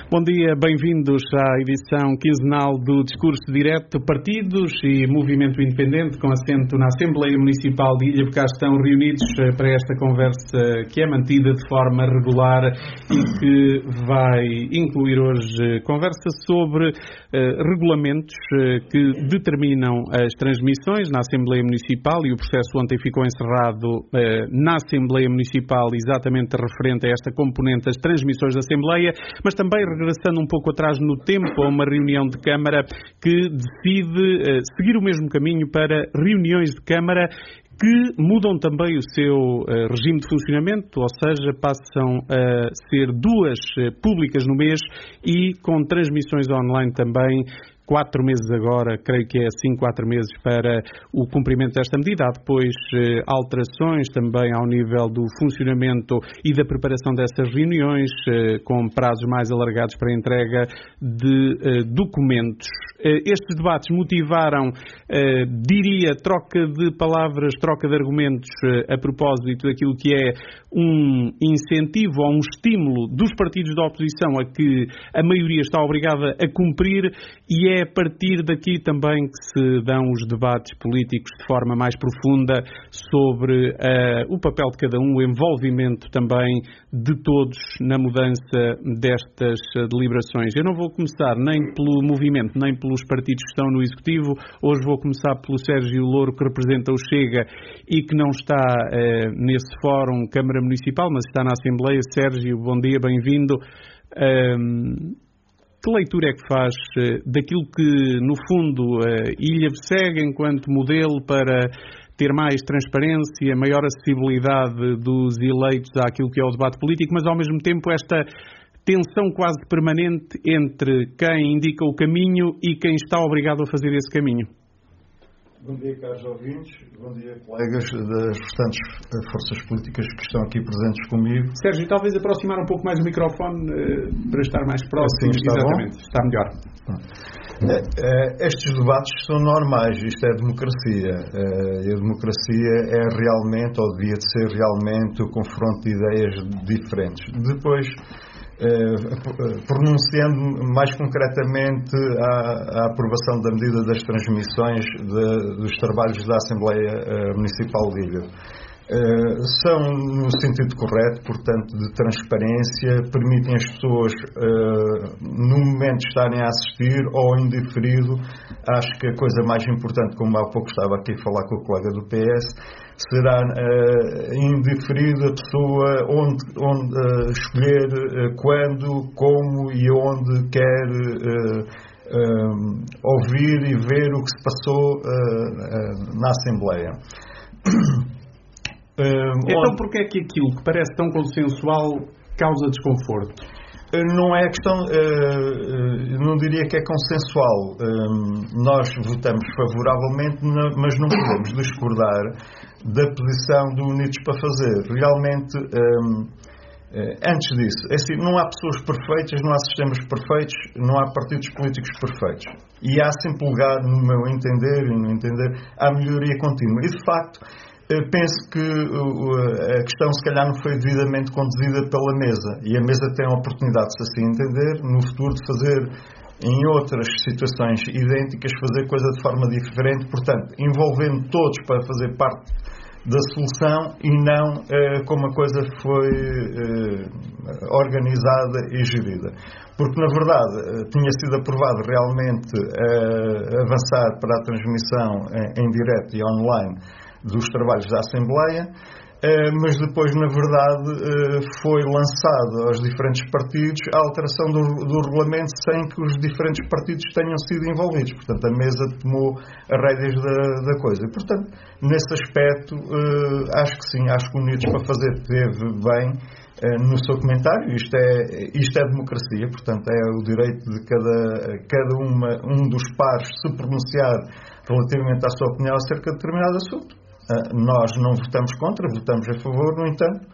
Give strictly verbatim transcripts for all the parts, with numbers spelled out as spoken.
Bom dia, bem-vindos à edição quinzenal do Discurso Direto. Partidos e Movimento Independente, com assento na Assembleia Municipal de Ilha Bocage, estão reunidos para esta conversa que é mantida de forma regular e que vai incluir hoje conversa sobre uh, regulamentos uh, que determinam as transmissões na Assembleia Municipal, e o processo ontem ficou encerrado uh, na Assembleia Municipal, exatamente referente a esta componente das transmissões da Assembleia, mas também regressando um pouco atrás no tempo, a uma reunião de Câmara que decide uh, seguir o mesmo caminho para reuniões de Câmara que mudam também o seu uh, regime de funcionamento, ou seja, passam a ser duas uh, públicas no mês e com transmissões online também. Quatro meses agora, creio que é assim, quatro meses para o cumprimento desta medida. Há depois eh, alterações também ao nível do funcionamento e da preparação dessas reuniões, eh, com prazos mais alargados para a entrega de eh, documentos. Eh, estes debates motivaram, eh, diria, troca de palavras, troca de argumentos eh, a propósito daquilo que é um incentivo ou um estímulo dos partidos da oposição a que a maioria está obrigada a cumprir, e é É a partir daqui também que se dão os debates políticos de forma mais profunda sobre uh, o papel de cada um, o envolvimento também de todos na mudança destas deliberações. Eu não vou começar nem pelo movimento, nem pelos partidos que estão no Executivo. Hoje vou começar pelo Sérgio Louro, que representa o Chega e que não está uh, nesse fórum Câmara Municipal, mas está na Assembleia. Sérgio, bom dia, bem-vindo. Um, Que leitura é que faz uh, daquilo que, no fundo, uh, Ilha segue enquanto modelo para ter mais transparência, maior acessibilidade dos eleitos àquilo que é o debate político, mas, ao mesmo tempo, esta tensão quase permanente entre quem indica o caminho e quem está obrigado a fazer esse caminho? Bom dia, caros ouvintes. Bom dia, colegas das restantes forças políticas que estão aqui presentes comigo. Sérgio, talvez aproximar um pouco mais o microfone uh, para estar mais próximo. Assim está Exatamente, bom? Está melhor. É, é, estes debates são normais, isto é democracia. É, e a democracia é realmente, ou devia de ser realmente, o confronto de ideias diferentes. Depois, Eh, pronunciando mais concretamente a, a aprovação da medida das transmissões de, dos trabalhos da Assembleia eh, Municipal de Ilha. Eh, são no sentido correto, portanto, de transparência, permitem as pessoas eh, no momento estarem a assistir ou em diferido. Acho que a coisa mais importante, como há pouco estava aqui a falar com o colega do P S, será uh, indiferido a pessoa onde, onde uh, escolher uh, quando, como e onde quer uh, uh, ouvir e ver o que se passou uh, uh, na Assembleia. Uh, então onde... porquê é que aquilo que parece tão consensual causa desconforto? Não é questão, uh, não diria que é consensual. Um, nós votamos favoravelmente, mas não podemos discordar da posição do Unidos para Fazer. Realmente, um, uh, antes disso, é assim, não há pessoas perfeitas, não há sistemas perfeitos, não há partidos políticos perfeitos. E há sempre lugar, no meu entender e no entender, à melhoria contínua. E, de facto, penso que a questão se calhar não foi devidamente conduzida pela mesa, e a mesa tem a oportunidade, se assim entender, no futuro de fazer em outras situações idênticas, fazer coisa de forma diferente, portanto, envolvendo todos para fazer parte da solução e não eh, como a coisa foi eh, organizada e gerida. Porque, na verdade, eh, tinha sido aprovado realmente eh, avançar para a transmissão em, em direto e online dos trabalhos da Assembleia, eh, mas depois, na verdade, eh, foi lançado aos diferentes partidos a alteração do, do regulamento sem que os diferentes partidos tenham sido envolvidos. Portanto, a mesa tomou as rédeas da, da coisa. E, portanto, nesse aspecto, eh, acho que sim, acho que o Unidos para Fazer teve bem eh, no seu comentário. Isto é, isto é democracia, portanto, é o direito de cada, cada uma, um dos pares se pronunciar relativamente à sua opinião acerca de determinado assunto. Uh, nós não votamos contra, votamos a favor, no entanto,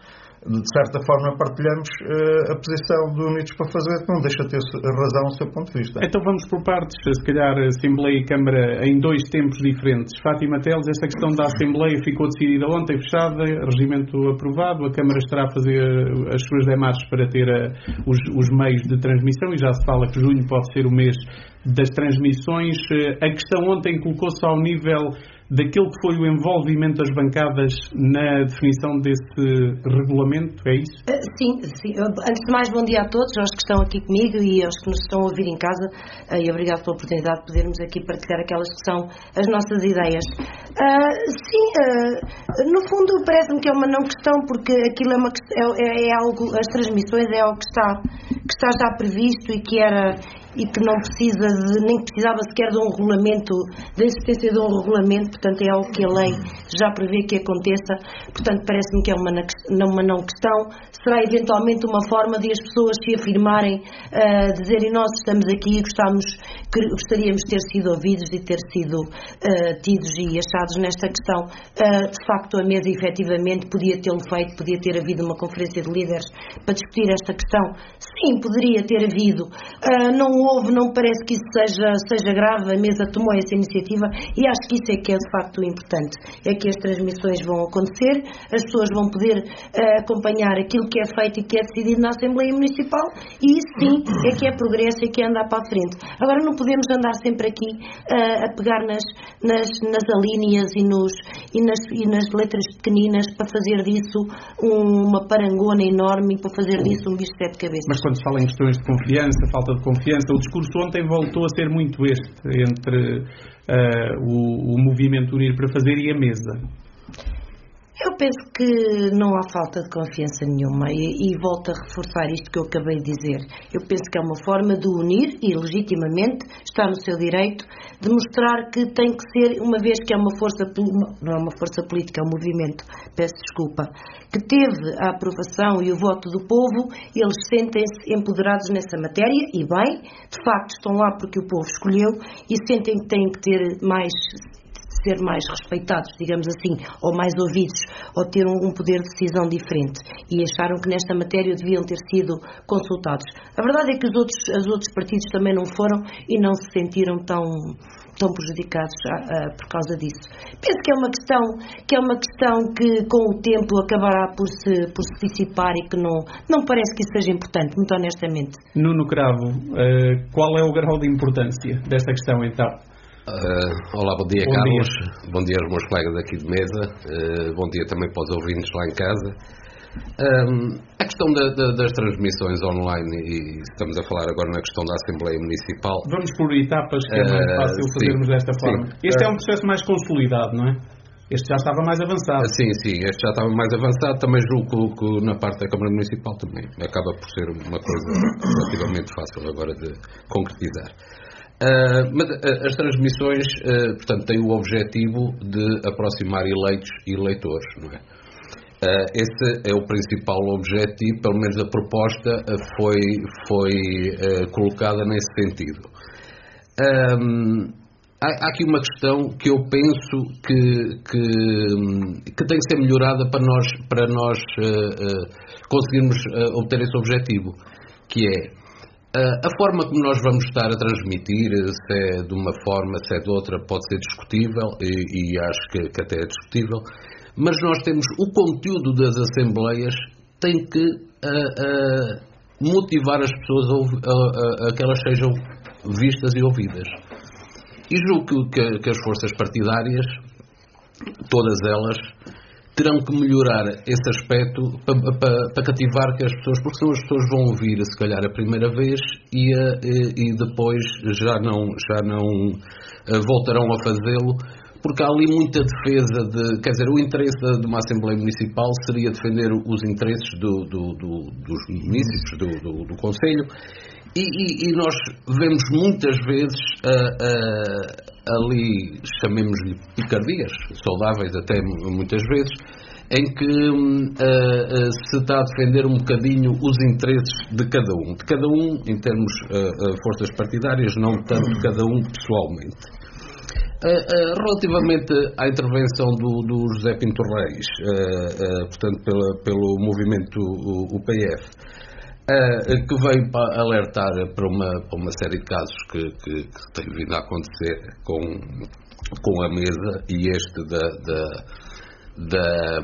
de certa forma partilhamos uh, a posição do Unidos para Fazer, que não deixa de ter razão o seu ponto de vista. Então vamos por partes, se calhar Assembleia e Câmara em dois tempos diferentes. Fátima Teles, esta questão da Assembleia ficou decidida ontem, fechada, regimento aprovado, a Câmara estará a fazer as suas demarches para ter a, os, os meios de transmissão, e já se fala que junho pode ser o mês das transmissões. A questão ontem colocou-se ao nível daquilo que foi o envolvimento das bancadas na definição desse regulamento, é isso? Uh, sim, sim. Antes de mais, bom dia a todos, aos que estão aqui comigo e aos que nos estão a ouvir em casa, uh, e obrigado pela oportunidade de podermos aqui partilhar aquelas que são as nossas ideias. Uh, sim, uh, no fundo parece-me que é uma não questão, porque aquilo é, uma, é, é algo, as transmissões é algo que está, que está já previsto e que era... e que não precisa de, nem precisava sequer de um regulamento, da existência de um regulamento, portanto é algo que a lei já prevê que aconteça. Portanto parece-me que é uma, uma não questão. Será eventualmente uma forma de as pessoas se afirmarem, uh, dizerem nós estamos aqui e gostamos, que, gostaríamos de ter sido ouvidos e ter sido uh, tidos e achados nesta questão. Uh, de facto a mesa efetivamente podia tê-lo feito, podia ter havido uma conferência de líderes para discutir esta questão. Sim, poderia ter havido. Uh, não houve, não parece que isso seja, seja grave, a mesa tomou essa iniciativa e acho que isso é que é de facto o importante, é que as transmissões vão acontecer, as pessoas vão poder uh, acompanhar aquilo que é feito e que é decidido na Assembleia Municipal, e isso sim é que é progresso e que é andar para a frente. Agora não podemos andar sempre aqui uh, a pegar nas, nas, nas alíneas e, nos, e, nas, e nas letras pequeninas para fazer disso um, uma parangona enorme e para fazer disso um bicho de sete cabeças. Mas quando se fala em questões de confiança, falta de confiança, o discurso ontem voltou a ser muito este, entre uh, o, o movimento Unir para Fazer e a mesa. Eu penso que não há falta de confiança nenhuma e, e volto a reforçar isto que eu acabei de dizer. Eu penso que é uma forma de unir e legitimamente está no seu direito de mostrar que tem que ser, uma vez que é uma força, não é uma força política, é um movimento, peço desculpa, que teve a aprovação e o voto do povo, eles sentem-se empoderados nessa matéria e bem, de facto estão lá porque o povo escolheu e sentem que têm que ter mais... ser mais respeitados, digamos assim, ou mais ouvidos, ou ter um, um poder de decisão diferente, e acharam que nesta matéria deviam ter sido consultados. A verdade é que os outros, os outros partidos também não foram e não se sentiram tão, tão prejudicados a, a, por causa disso. Penso que é uma questão que, é uma questão que com o tempo acabará por se, por se dissipar e que não, não parece que isso seja importante, muito honestamente. Nuno Cravo, uh, qual é o grau de importância desta questão então? Uh, olá, bom dia, bom Carlos. Dia. Bom dia aos meus colegas aqui de mesa. Uh, bom dia também para os ouvintes lá em casa. Um, a questão da, da, das transmissões online, e estamos a falar agora na questão da Assembleia Municipal. Vamos por etapas, que é mais fácil uh, fazermos sim, desta forma. Sim. Este uh, é um processo mais consolidado, não é? Este já estava mais avançado. Sim, sim, este já estava mais avançado. Também julgo que na parte da Câmara Municipal também acaba por ser uma coisa relativamente fácil agora de concretizar. Uh, mas uh, as transmissões, uh, portanto, têm o objetivo de aproximar eleitos e eleitores, não é? Uh, esse é o principal objetivo, pelo menos a proposta uh, foi, foi uh, colocada nesse sentido. Um, há, há aqui uma questão que eu penso que, que, que tem que ser melhorada para nós, para nós uh, uh, conseguirmos uh, obter esse objetivo, que é a forma como nós vamos estar a transmitir, se é de uma forma, se é de outra, pode ser discutível, e, e acho que, que até é discutível, mas nós temos o conteúdo das assembleias, tem que a, a motivar as pessoas a, a, a que elas sejam vistas e ouvidas. E julgo que, que as forças partidárias, todas elas, terão que melhorar esse aspecto para, para, para cativar que as pessoas, porque senão as pessoas vão ouvir se calhar a primeira vez e, e, e depois já não, já não voltarão a fazê-lo, porque há ali muita defesa de, quer dizer, o interesse de uma Assembleia Municipal seria defender os interesses do, do, do, dos municípios, do, do, do Conselho, e, e, e nós vemos muitas vezes uh, uh, ali, chamemos-lhe picardias, saudáveis até muitas vezes, em que uh, uh, se está a defender um bocadinho os interesses de cada um, de cada um em termos uh, uh, forças partidárias, não tanto de cada um pessoalmente. Uh, uh, relativamente à intervenção do, do José Pinto Reis, uh, uh, portanto, pela, pelo movimento o, o P F, uh, que veio para alertar para uma, para uma série de casos que, que, que tem vindo a acontecer com, com a mesa, e este da, da, da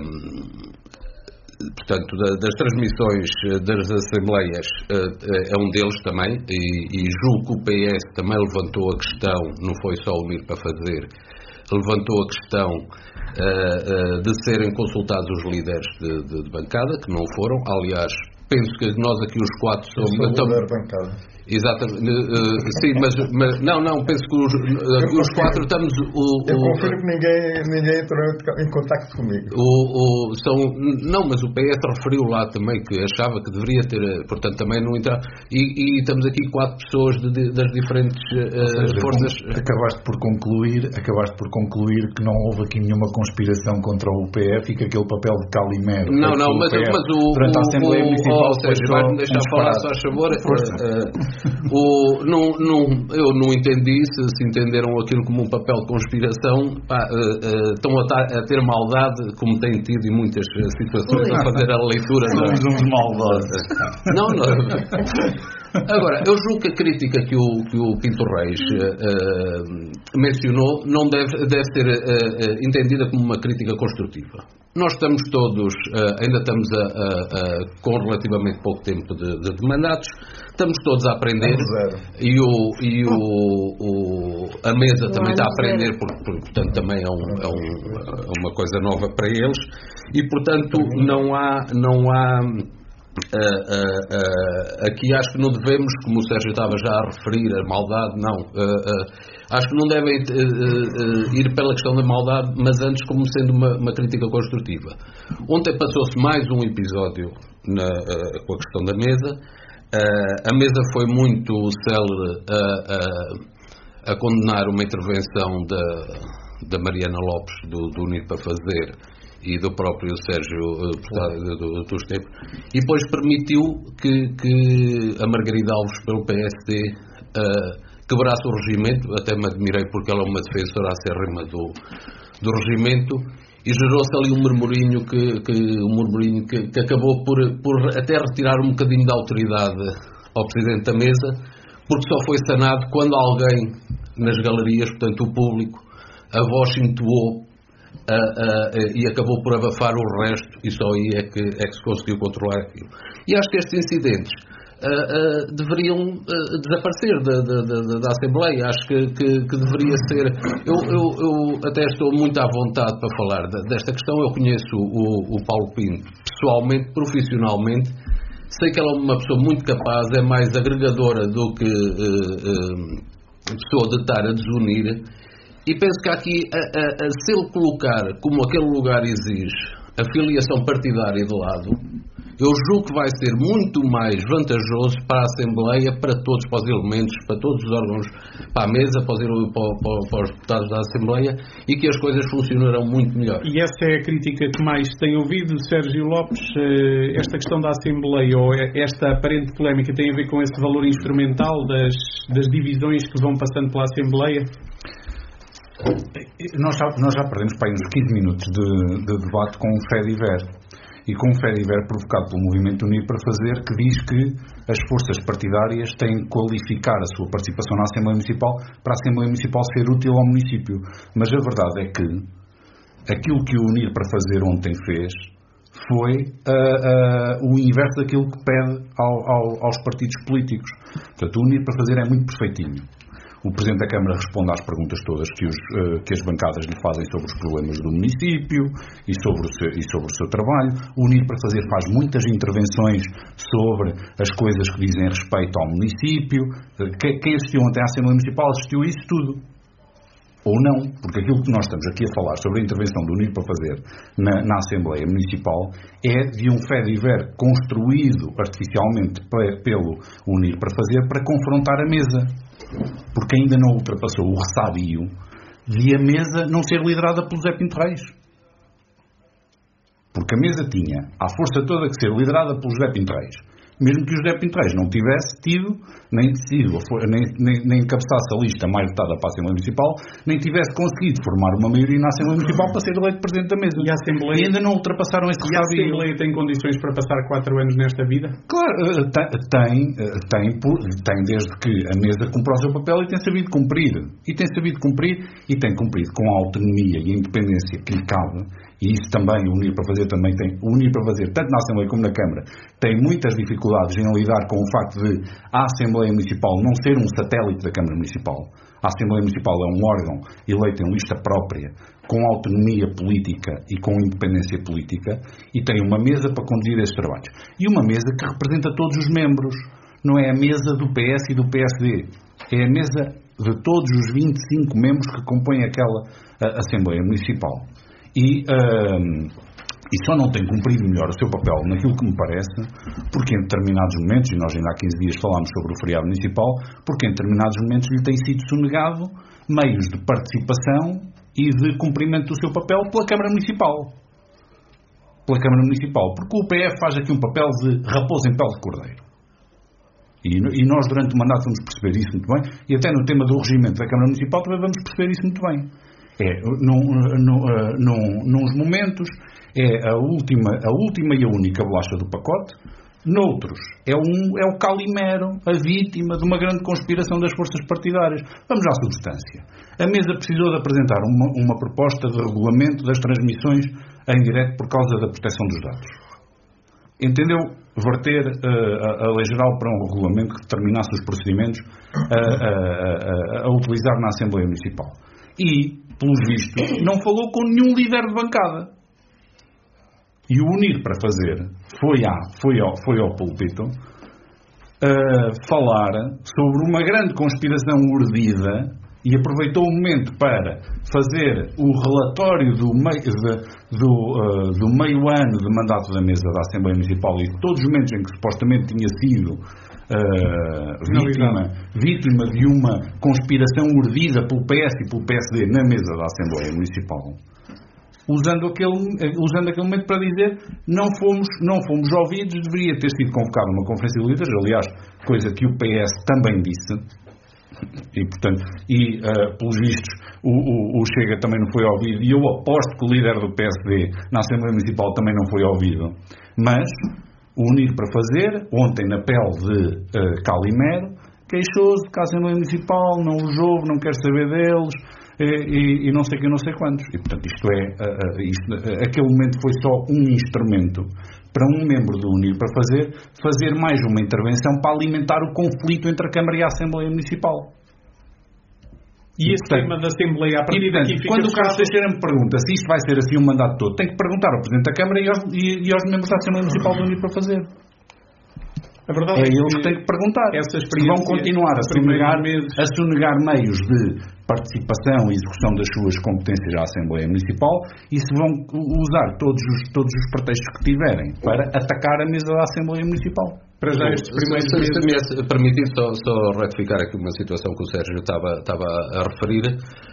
portanto, da, das transmissões das assembleias uh, é um deles também, e, e julgo que o P S também levantou a questão, não foi só unir para fazer, levantou a questão uh, uh, de serem consultados os líderes de, de, de bancada, que não foram. Aliás, penso que nós aqui os quatro somos... Eu sou líder de bancada. Exatamente, uh, sim, mas, mas não, não, penso que os, uh, os quatro estamos... O, eu o, confiro que ninguém, ninguém entrou em contacto comigo. O, o, são, não, mas o P S referiu lá também que achava que deveria ter, portanto também não entrar, e, e estamos aqui quatro pessoas de, de, das diferentes uh, seja, forças... Acabaste por concluir, acabaste por concluir que não houve aqui nenhuma conspiração contra o P F e que aquele papel de Calimero... Não, não, mas, mas o... Durante a Assembleia Municipal... Ou seja, vais-me deixar falar só a favor... O, não, não, eu não entendi se, se entenderam aquilo como um papel de conspiração. Pá, uh, uh, estão a, tar, a ter maldade, como têm tido em muitas situações, a fazer a leitura. Somos uns maldosos. Não, não. Agora, eu julgo que a crítica que o, que o Pinto Reis uh, mencionou não deve, deve ser uh, uh, entendida como uma crítica construtiva. Nós estamos todos, uh, ainda estamos a, a, a, com relativamente pouco tempo de, de, de mandatos, estamos todos a aprender, e, o, e o, o, a mesa não também está a aprender, porque, porque portanto também é, um, é, um, é uma coisa nova para eles, e portanto não há... Não há Uh, uh, uh, aqui acho que não devemos, como o Sérgio estava já a referir, a maldade, não. Uh, uh, acho que não devem uh, uh, ir pela questão da maldade, mas antes como sendo uma, uma crítica construtiva. Ontem passou-se mais um episódio na, uh, com a questão da mesa. Uh, a mesa foi muito célere a, a, a condenar uma intervenção da, da Mariana Lopes, do, do Unir para Fazer, e do próprio Sérgio uh, do, do Estepo, e depois permitiu que, que a Margarida Alves, pelo P S D, uh, quebrasse o regimento. Até me admirei, porque ela é uma defensora acérrima do, do regimento, e gerou-se ali um murmurinho que, que, um murmurinho que, que acabou por, por até retirar um bocadinho de autoridade ao Presidente da Mesa, porque só foi sanado quando alguém nas galerias, portanto o público, a voz entoou Uh, uh, uh, e acabou por abafar o resto, e só aí é que, é que se conseguiu controlar aquilo. E acho que estes incidentes uh, uh, deveriam uh, desaparecer da, da, da, da Assembleia. Acho que, que, que deveria ser... Eu, eu, eu até estou muito à vontade para falar desta questão. Eu conheço o, o Paulo Pinto pessoalmente, profissionalmente. Sei que ela é uma pessoa muito capaz, é mais agregadora do que uh, uh, pessoa de estar a desunir. E penso que aqui, a, a, a, se ele colocar, como aquele lugar exige, a filiação partidária de lado, eu julgo que vai ser muito mais vantajoso para a Assembleia, para todos, para os elementos, para todos os órgãos, para a mesa, para os, para, para, para os deputados da Assembleia, e que as coisas funcionarão muito melhor. E essa é a crítica que mais tem ouvido, Sérgio Lopes. Esta questão da Assembleia, ou esta aparente polémica, tem a ver com esse valor instrumental das, das divisões que vão passando pela Assembleia? Nós já, nós já perdemos para aí uns quinze minutos de, de debate com o Fediver, e com o Fediver provocado pelo Movimento Unir para Fazer, que diz que as forças partidárias têm que qualificar a sua participação na Assembleia Municipal para a Assembleia Municipal ser útil ao município. Mas a verdade é que aquilo que o Unir para Fazer ontem fez foi uh, uh, o inverso daquilo que pede ao, ao, aos partidos políticos. Portanto, o Unir para Fazer é muito perfeitinho. O Presidente da Câmara responde às perguntas todas que, os, uh, que as bancadas lhe fazem sobre os problemas do município e sobre, o seu, e sobre o seu trabalho. O Unir para Fazer faz muitas intervenções sobre as coisas que dizem respeito ao município. Uh, quem, quem assistiu ontem à Assembleia Municipal assistiu a isso tudo. Ou não, porque aquilo que nós estamos aqui a falar sobre a intervenção do Unir para Fazer na, na Assembleia Municipal é de um Fediver construído artificialmente pelo Unir para Fazer para confrontar a mesa. Porque ainda não ultrapassou o ressabiio de a mesa não ser liderada pelo José Pinto Reis. Porque a mesa tinha a força toda que ser liderada pelo José Pinto Reis. mesmo que o José Pinto Reis não tivesse tido, nem decidido, nem, nem, nem encabeçasse a lista mais votada para a Assembleia Municipal, nem tivesse conseguido formar uma maioria na Assembleia Municipal para ser eleito Presidente da Mesa. E, a Assembleia... e ainda não ultrapassaram esse resultado. E a Assembleia tem condições para passar quatro anos nesta vida? Claro, tem, tem, tem desde que a Mesa cumpra o seu papel e tem sabido cumprir. E tem sabido cumprir e tem cumprido com a autonomia e a independência que lhe cabe. E isso também, o Unir para Fazer também tem, o Unir para Fazer, tanto na Assembleia como na Câmara, tem muitas dificuldades em lidar com o facto de a Assembleia Municipal não ser um satélite da Câmara Municipal. A Assembleia Municipal é um órgão eleito em lista própria, com autonomia política e com independência política, e tem uma mesa para conduzir esses trabalhos. E uma mesa que representa todos os membros. Não é a mesa do P S e do P S D. É a mesa de todos os vinte e cinco membros que compõem aquela a, Assembleia Municipal. E, um, e só não tem cumprido melhor o seu papel naquilo que me parece, porque em determinados momentos, e nós ainda há quinze dias falámos sobre o feriado municipal, porque em determinados momentos lhe tem sido sonegado meios de participação e de cumprimento do seu papel pela Câmara Municipal. Pela Câmara Municipal. Porque o P F faz aqui um papel de raposa em pele de cordeiro. E, e nós durante o mandato vamos perceber isso muito bem, e até no tema do regimento da Câmara Municipal também vamos perceber isso muito bem. É, num, num, num, nos momentos é a última, a última e a única bolacha do pacote, noutros é, um, é o Calimero, a vítima de uma grande conspiração das forças partidárias. Vamos à substância. A Mesa precisou de apresentar uma, uma proposta de regulamento das transmissões em direto por causa da proteção dos dados. Entendeu verter uh, a, a lei geral para um regulamento que determinasse os procedimentos a, a, a, a utilizar na Assembleia Municipal. E, pelos vistos, não falou com nenhum líder de bancada. E o Unir para Fazer foi, à, foi, ao, foi ao púlpito uh, falar sobre uma grande conspiração urdida e aproveitou o momento para fazer o relatório do meio, de, do, uh, do meio ano de mandato da Mesa da Assembleia Municipal e de todos os momentos em que supostamente tinha sido uh, vítima, vítima de uma conspiração urdida pelo P S e pelo P S D na Mesa da Assembleia Municipal, usando aquele, usando aquele momento para dizer não fomos, não fomos ouvidos, deveria ter sido convocada uma conferência de líderes, aliás, coisa que o P S também disse. E, portanto, e uh, pelos vistos o, o, o Chega também não foi ouvido, e eu aposto que o líder do P S D na Assembleia Municipal também não foi ouvido, mas o Unir para Fazer, ontem na pele de uh, Calimero, queixou-se de que a Assembleia Municipal não os ouve, não quer saber deles e, e, e não sei o que, não sei quantos, e portanto isto é uh, uh, isto, uh, aquele momento foi só um instrumento para um membro do Unir para Fazer, fazer mais uma intervenção para alimentar o conflito entre a Câmara e a Assembleia Municipal. E esse portanto, tema da Assembleia, a partir daqui fica... Quando o Carlos Teixeira me pergunta se isto vai ser assim o mandato todo, tem que perguntar ao Presidente da Câmara e aos, e, e aos membros da Assembleia Municipal do Unir para Fazer. A verdade é é eles que têm que perguntar. Se vão continuar a sonegar, a sonegar meios de participação e execução das suas competências à Assembleia Municipal e se vão usar todos os, todos os pretextos que tiverem para atacar a mesa da Assembleia Municipal. Para já estes primeiros meses... Se me permitir só, só retificar aqui uma situação que o Sérgio estava, estava a referir.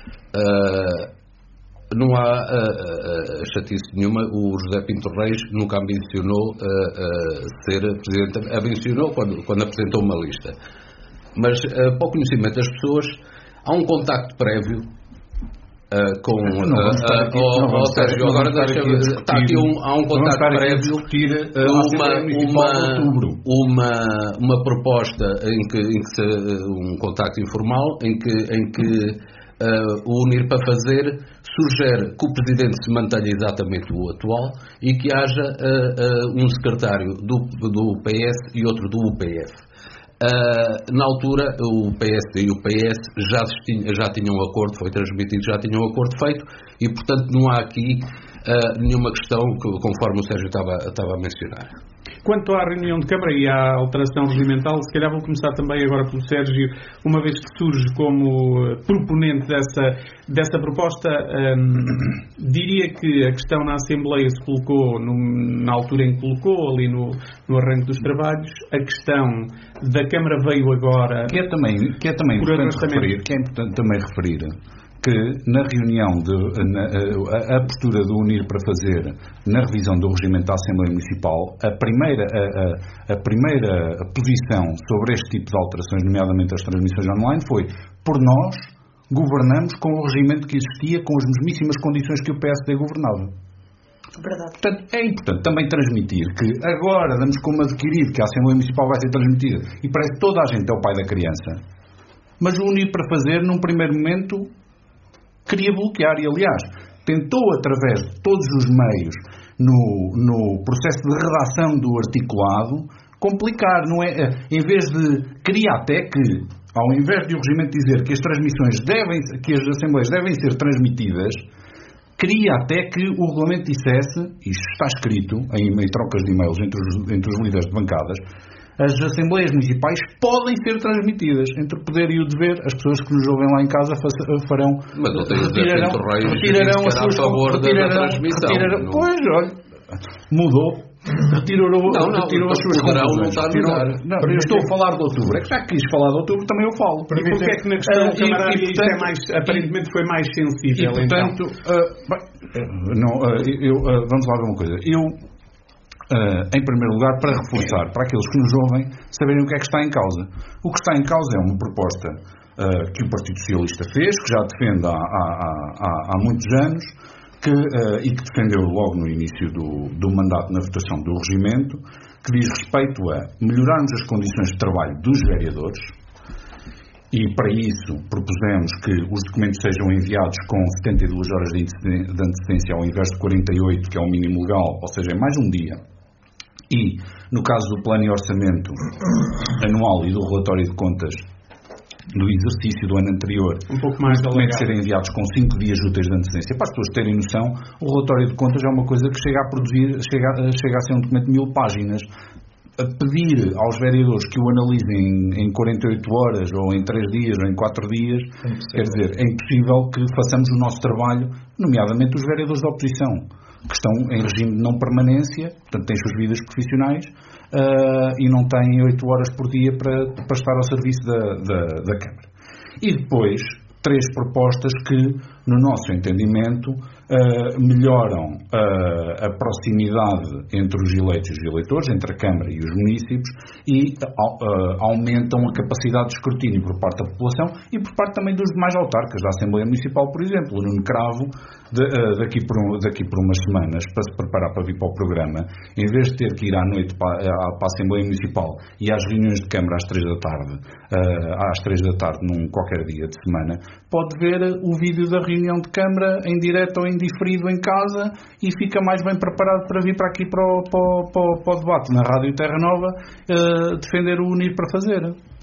Uh, não há uh, uh, chatice nenhuma. O José Pinto Reis nunca ambicionou uh, uh, ser Presidente. Ambicionou quando, quando apresentou uma lista. Mas, uh, para o conhecimento das pessoas, há um contacto prévio uh, com... Não, aqui, uh, uh, Sérgio, agora deixa-me... Está aqui um, há um contacto prévio discutir, uh, uma, uma, uma, uma proposta em que, em que se, um contacto informal em que... Em que Uh, o Unir para Fazer sugere que o Presidente se mantenha exatamente o atual e que haja uh, uh, um secretário do, do P S e outro do U P F. Uh, na altura o P S D e o P S já, tinham, já tinham um acordo, foi transmitido, já tinham um acordo feito e portanto não há aqui uh, nenhuma questão que, conforme o Sérgio estava, estava a mencionar. Quanto à reunião de Câmara e à alteração regimental, se calhar vou começar também agora pelo Sérgio, uma vez que surge como proponente dessa, dessa proposta, hum, diria que a questão na Assembleia se colocou no, na altura em que colocou, ali no, no arranque dos trabalhos, a questão da Câmara veio agora... Que é também, que é também importante referir, que é importante também referir que na reunião, de, na, a, a postura do Unir para Fazer na revisão do regimento da Assembleia Municipal, a primeira, a, a, a primeira posição sobre este tipo de alterações, nomeadamente as transmissões online, foi: por nós governamos com o regimento que existia, com as mesmíssimas condições que o P S D governava. Verdade. Portanto, é importante também transmitir que agora damos como adquirido que a Assembleia Municipal vai ser transmitida e parece que toda a gente é o pai da criança, mas o Unir para Fazer, num primeiro momento, queria bloquear e, aliás, tentou, através de todos os meios, no, no processo de redação do articulado, complicar, não é? Em vez de... Queria até que, ao invés de o regimento dizer que as transmissões devem, que as assembleias devem ser transmitidas, queria até que o regulamento dissesse, isto está escrito em, em trocas de e-mails entre os, entre os líderes de bancadas, as assembleias municipais podem ser transmitidas. Entre o poder e o dever, as pessoas que nos ouvem lá em casa farão, mas não tem retirarão, retirarão as suas a favor retirarão, da transmissão. Retirarão, não. Pois, olha, mudou. Retirou, não, não, retirou as suas conclusões. Não, eu estou a falar de outubro. É que já quis falar de outubro, também eu falo. E porquê é que na questão uh, camarária isto é mais, aparentemente foi mais sensível? E, portanto, então? uh, bem, não, uh, eu, uh, vamos lá ver uma coisa. Eu... Uh, em primeiro lugar, para reforçar, para aqueles que nos ouvem, saberem o que é que está em causa. O que está em causa é uma proposta uh, que o Partido Socialista fez, que já defende há, há, há, há muitos anos, que, uh, e que defendeu logo no início do, do mandato na votação do regimento, que diz respeito a melhorarmos as condições de trabalho dos vereadores, e para isso propusemos que os documentos sejam enviados com setenta e duas horas de antecedência ao invés de quarenta e oito, que é o mínimo legal, ou seja, é mais um dia. E, no caso do plano e orçamento anual e do relatório de contas do exercício do ano anterior, um pouco mais os documentos serem enviados com cinco dias úteis de antecedência. Para as pessoas terem noção, o relatório de contas é uma coisa que chega a produzir, chega, chega a ser um documento de mil páginas. A pedir aos vereadores que o analisem em, em quarenta e oito horas, ou em três dias, ou em quatro dias, é quer dizer, é impossível que façamos o nosso trabalho, nomeadamente os vereadores da oposição, que estão em regime de não permanência, portanto têm suas vidas profissionais, uh, e não têm oito horas por dia para, para estar ao serviço da, da, da Câmara. E depois, três propostas que, no nosso entendimento, uh, melhoram uh, a proximidade entre os eleitos e os eleitores, entre a Câmara e os municípios, e uh, aumentam a capacidade de escrutínio por parte da população e por parte também dos demais autarcas da Assembleia Municipal, por exemplo. O Nuno Cravo, de, uh, daqui, por um, daqui por umas semanas, para se preparar para vir para o programa, em vez de ter que ir à noite para, a, para a Assembleia Municipal e às reuniões de Câmara às três da tarde, uh, às três da tarde num qualquer dia de semana, pode ver o vídeo da reunião de Câmara em direto ou em diferido em casa e fica mais bem preparado para vir para aqui para o, para o, para o, para o debate na Rádio Terra Nova, uh, defender o Unir para Fazer.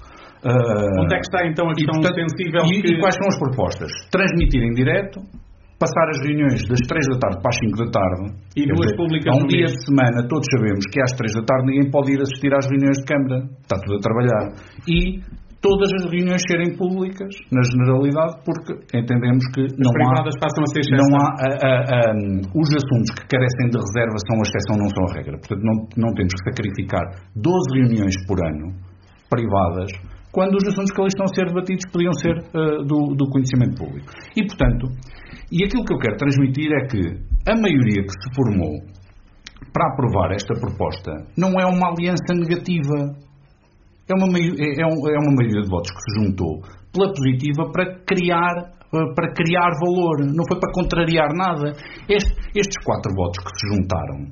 Uh, Onde é que está então a questão e, portanto, sensível? E, que... e quais são as propostas? Transmitir em direto, passar as reuniões das três da tarde para as cinco da tarde. E duas dizer, públicas há um no dia mês. de semana, todos sabemos que às três da tarde ninguém pode ir assistir às reuniões de Câmara. Está tudo a trabalhar. E todas as reuniões serem públicas, na generalidade, porque entendemos que não há, passam a ser não há a, a, a, os assuntos que carecem de reserva são a exceção, não são a regra. Portanto, não, não temos que sacrificar doze reuniões por ano, privadas, quando os assuntos que ali estão a ser debatidos podiam ser uh, do, do conhecimento público. E, portanto, e aquilo que eu quero transmitir é que a maioria que se formou para aprovar esta proposta não é uma aliança negativa. É uma, é, é uma maioria de votos que se juntou pela positiva para criar, para criar valor. Não foi para contrariar nada. Este, estes quatro votos que se juntaram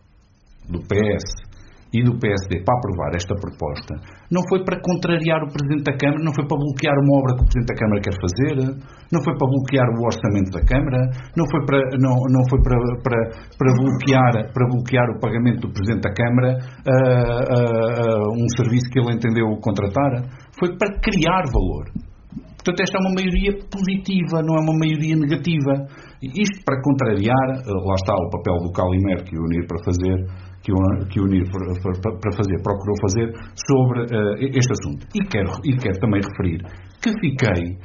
do P S e do P S D para aprovar esta proposta não foi para contrariar o Presidente da Câmara, não foi para bloquear uma obra que o Presidente da Câmara quer fazer, não foi para bloquear o orçamento da Câmara, não foi para, não, não foi para, para, para, bloquear, para bloquear o pagamento do Presidente da Câmara a, a, a um serviço que ele entendeu contratar. Foi para criar valor. Portanto, esta é uma maioria positiva, não é uma maioria negativa. E isto para contrariar, lá está o papel do Calimer que o Unir para fazer, que o, que o Unir para, para fazer, procurou fazer sobre uh, este assunto. E quero, e quero também referir que fiquei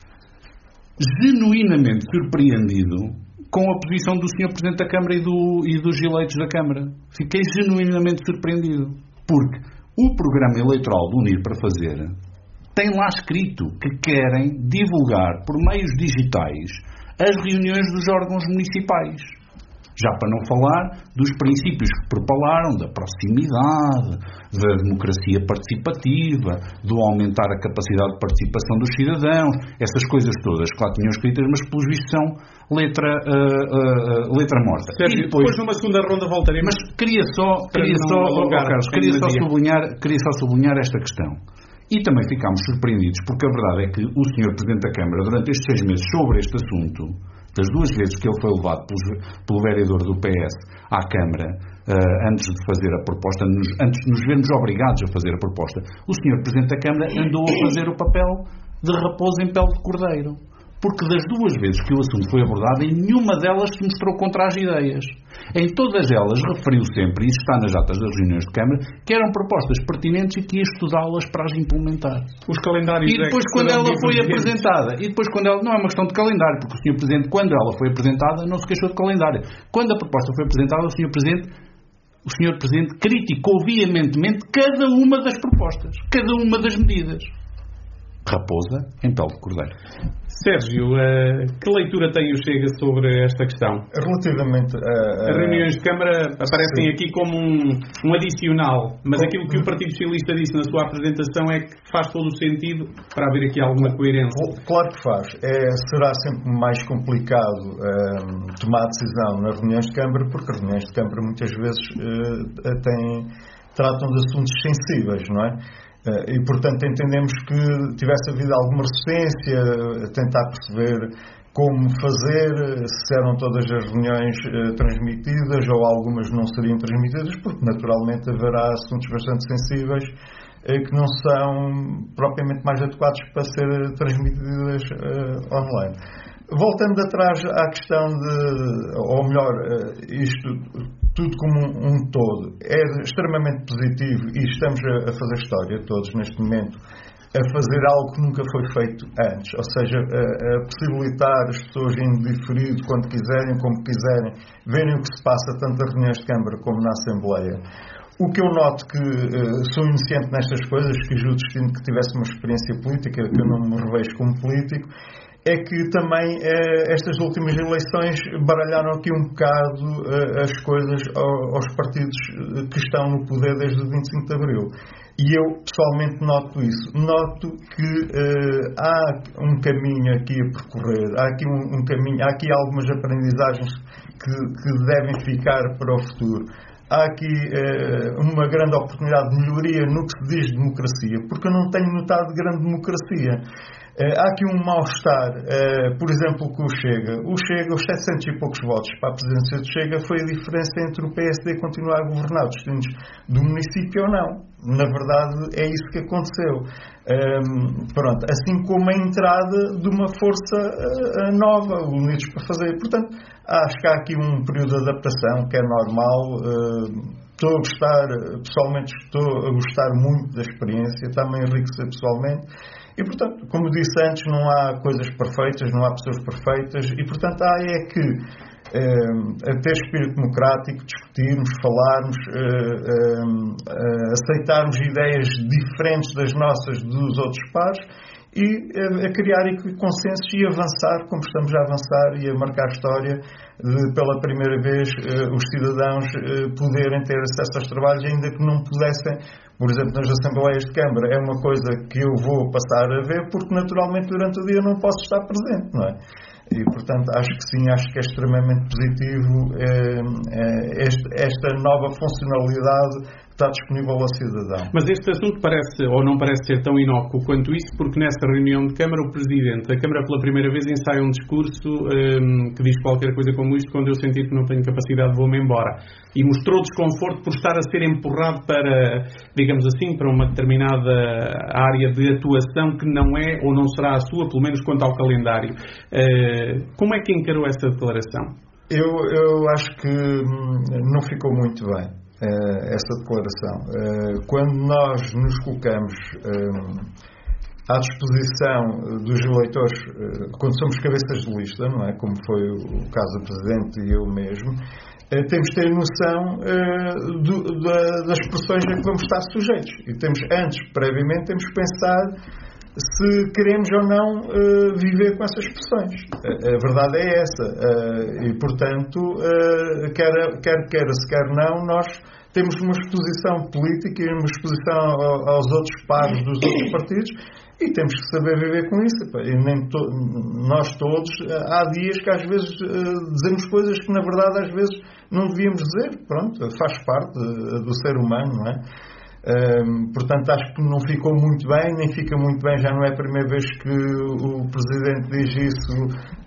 genuinamente surpreendido com a posição do senhor Presidente da Câmara e, do, e dos eleitos da Câmara. Fiquei genuinamente surpreendido. Porque o programa eleitoral do Unir para Fazer tem lá escrito que querem divulgar por meios digitais as reuniões dos órgãos municipais. Já para não falar dos princípios que propalaram da proximidade, da democracia participativa, do aumentar a capacidade de participação dos cidadãos, essas coisas todas que lá tinham escritas, mas pelos vistos são letra, uh, uh, letra morta. Certo, e depois, depois numa segunda ronda voltaremos. Mas queria só, queria só, oh, Carlos, queria só sublinhar, queria só sublinhar esta questão. E também ficámos surpreendidos, porque a verdade é que o senhor Presidente da Câmara, durante estes seis meses, sobre este assunto, das duas vezes que ele foi levado pelo, pelo vereador do P S à Câmara, uh, antes de fazer a proposta, nos, antes de nos vermos obrigados a fazer a proposta, o senhor Presidente da Câmara andou a fazer o papel de raposa em pele de cordeiro. Porque das duas vezes que o assunto foi abordado, em nenhuma delas se mostrou contra as ideias. Em todas elas referiu sempre, e isso está nas atas das reuniões de Câmara, que eram propostas pertinentes e que ia estudá-las para as implementar. Os calendários. E depois, quando ela foi apresentada, e depois quando ela, não é uma questão de calendário, porque o senhor Presidente, quando ela foi apresentada, não se queixou de calendário. Quando a proposta foi apresentada, o senhor Presidente, o senhor Presidente criticou veementemente cada uma das propostas, cada uma das medidas. Raposa em pele de cordeiro. Sérgio, uh, que leitura tem o Chega sobre esta questão? Relativamente a... a... As reuniões de Câmara aparecem Sim. aqui como um, um adicional, mas como... aquilo que o Partido Socialista disse na sua apresentação é que faz todo o sentido para haver aqui alguma coerência. Claro que faz. É, será sempre mais complicado um, tomar a decisão nas reuniões de Câmara, porque as reuniões de Câmara muitas vezes uh, têm, tratam de assuntos sensíveis, não é? E, portanto, entendemos que tivesse havido alguma resistência a tentar perceber como fazer, se eram todas as reuniões eh, transmitidas ou algumas não seriam transmitidas, porque naturalmente haverá assuntos bastante sensíveis eh, que não são propriamente mais adequados para ser transmitidas eh, online. Voltando atrás à questão de, ou melhor, isto tudo como um, um todo, é extremamente positivo e estamos a, a fazer história todos neste momento, a fazer algo que nunca foi feito antes, ou seja, a, a possibilitar as pessoas em diferido, quando quiserem, como quiserem, verem o que se passa tanto nas reuniões de Câmara como na Assembleia. O que eu noto que uh, sou iniciante nestas coisas, que ajudo destino que tivesse uma experiência política, que eu não me revejo como político, é que também eh, estas últimas eleições baralharam aqui um bocado eh, as coisas ao, aos partidos que estão no poder desde o vinte e cinco de Abril. E eu pessoalmente noto isso. Noto que eh, há um caminho aqui a percorrer, há aqui um, um caminho, há aqui algumas aprendizagens que, que devem ficar para o futuro. Há aqui eh, uma grande oportunidade de melhoria no que se diz democracia, porque eu não tenho notado grande democracia. Uh, há aqui um mal-estar, uh, por exemplo, com o Chega. O Chega, os setecentos e poucos votos para a presidência do Chega foi a diferença entre o P S D continuar a governar os destinos do município ou não. Na verdade, é isso que aconteceu. Um, pronto, assim como a entrada de uma força uh, nova, Unidos para fazer. Portanto, acho que há aqui um período de adaptação que é normal. Uh, Estou a gostar, pessoalmente estou a gostar muito da experiência, está-me a enriquecer pessoalmente. E, portanto, como disse antes, não há coisas perfeitas, não há pessoas perfeitas. E, portanto, há é que eh, ter espírito democrático, discutirmos, falarmos, eh, eh, aceitarmos ideias diferentes das nossas dos outros pares e a, a criar consensos e avançar como estamos a avançar e a marcar história de, pela primeira vez, eh, os cidadãos eh, poderem ter acesso aos trabalhos, ainda que não pudessem, por exemplo, nas Assembleias de Câmara. É uma coisa que eu vou passar a ver porque, naturalmente, durante o dia não posso estar presente, não é? E, portanto, acho que sim, acho que é extremamente positivo eh, eh, este, esta nova funcionalidade que está disponível ao cidadão. Mas este assunto parece, ou não parece ser tão inócuo quanto isso, porque nessa reunião de Câmara, o Presidente da Câmara, pela primeira vez, ensaia um discurso eh, que diz qualquer coisa como isto: quando eu sentir que não tenho capacidade, vou-me embora. E mostrou desconforto por estar a ser empurrado para, digamos assim, para uma determinada área de atuação que não é, ou não será a sua, pelo menos quanto ao calendário. Eh, Como é que encarou essa declaração? Eu, eu acho que não ficou muito bem uh, essa declaração. Uh, quando nós nos colocamos uh, à disposição dos eleitores, uh, quando somos cabeças de lista, não é? Como foi o caso do Presidente e eu mesmo, uh, temos de ter noção uh, do, da, das pressões a que vamos estar sujeitos. E temos, antes, previamente, temos que pensar se queremos ou não uh, viver com essas pressões. A, a verdade é essa. Uh, e, portanto, uh, quer, quer queira, se quer não, nós temos uma exposição política e uma exposição aos outros pares dos outros partidos e temos que saber viver com isso. E nem to, nós todos, há dias que às vezes dizemos coisas que na verdade às vezes não devíamos dizer. Pronto, faz parte do ser humano, não é? Um, portanto, acho que não ficou muito bem, nem fica muito bem, já não é a primeira vez que o Presidente diz isso,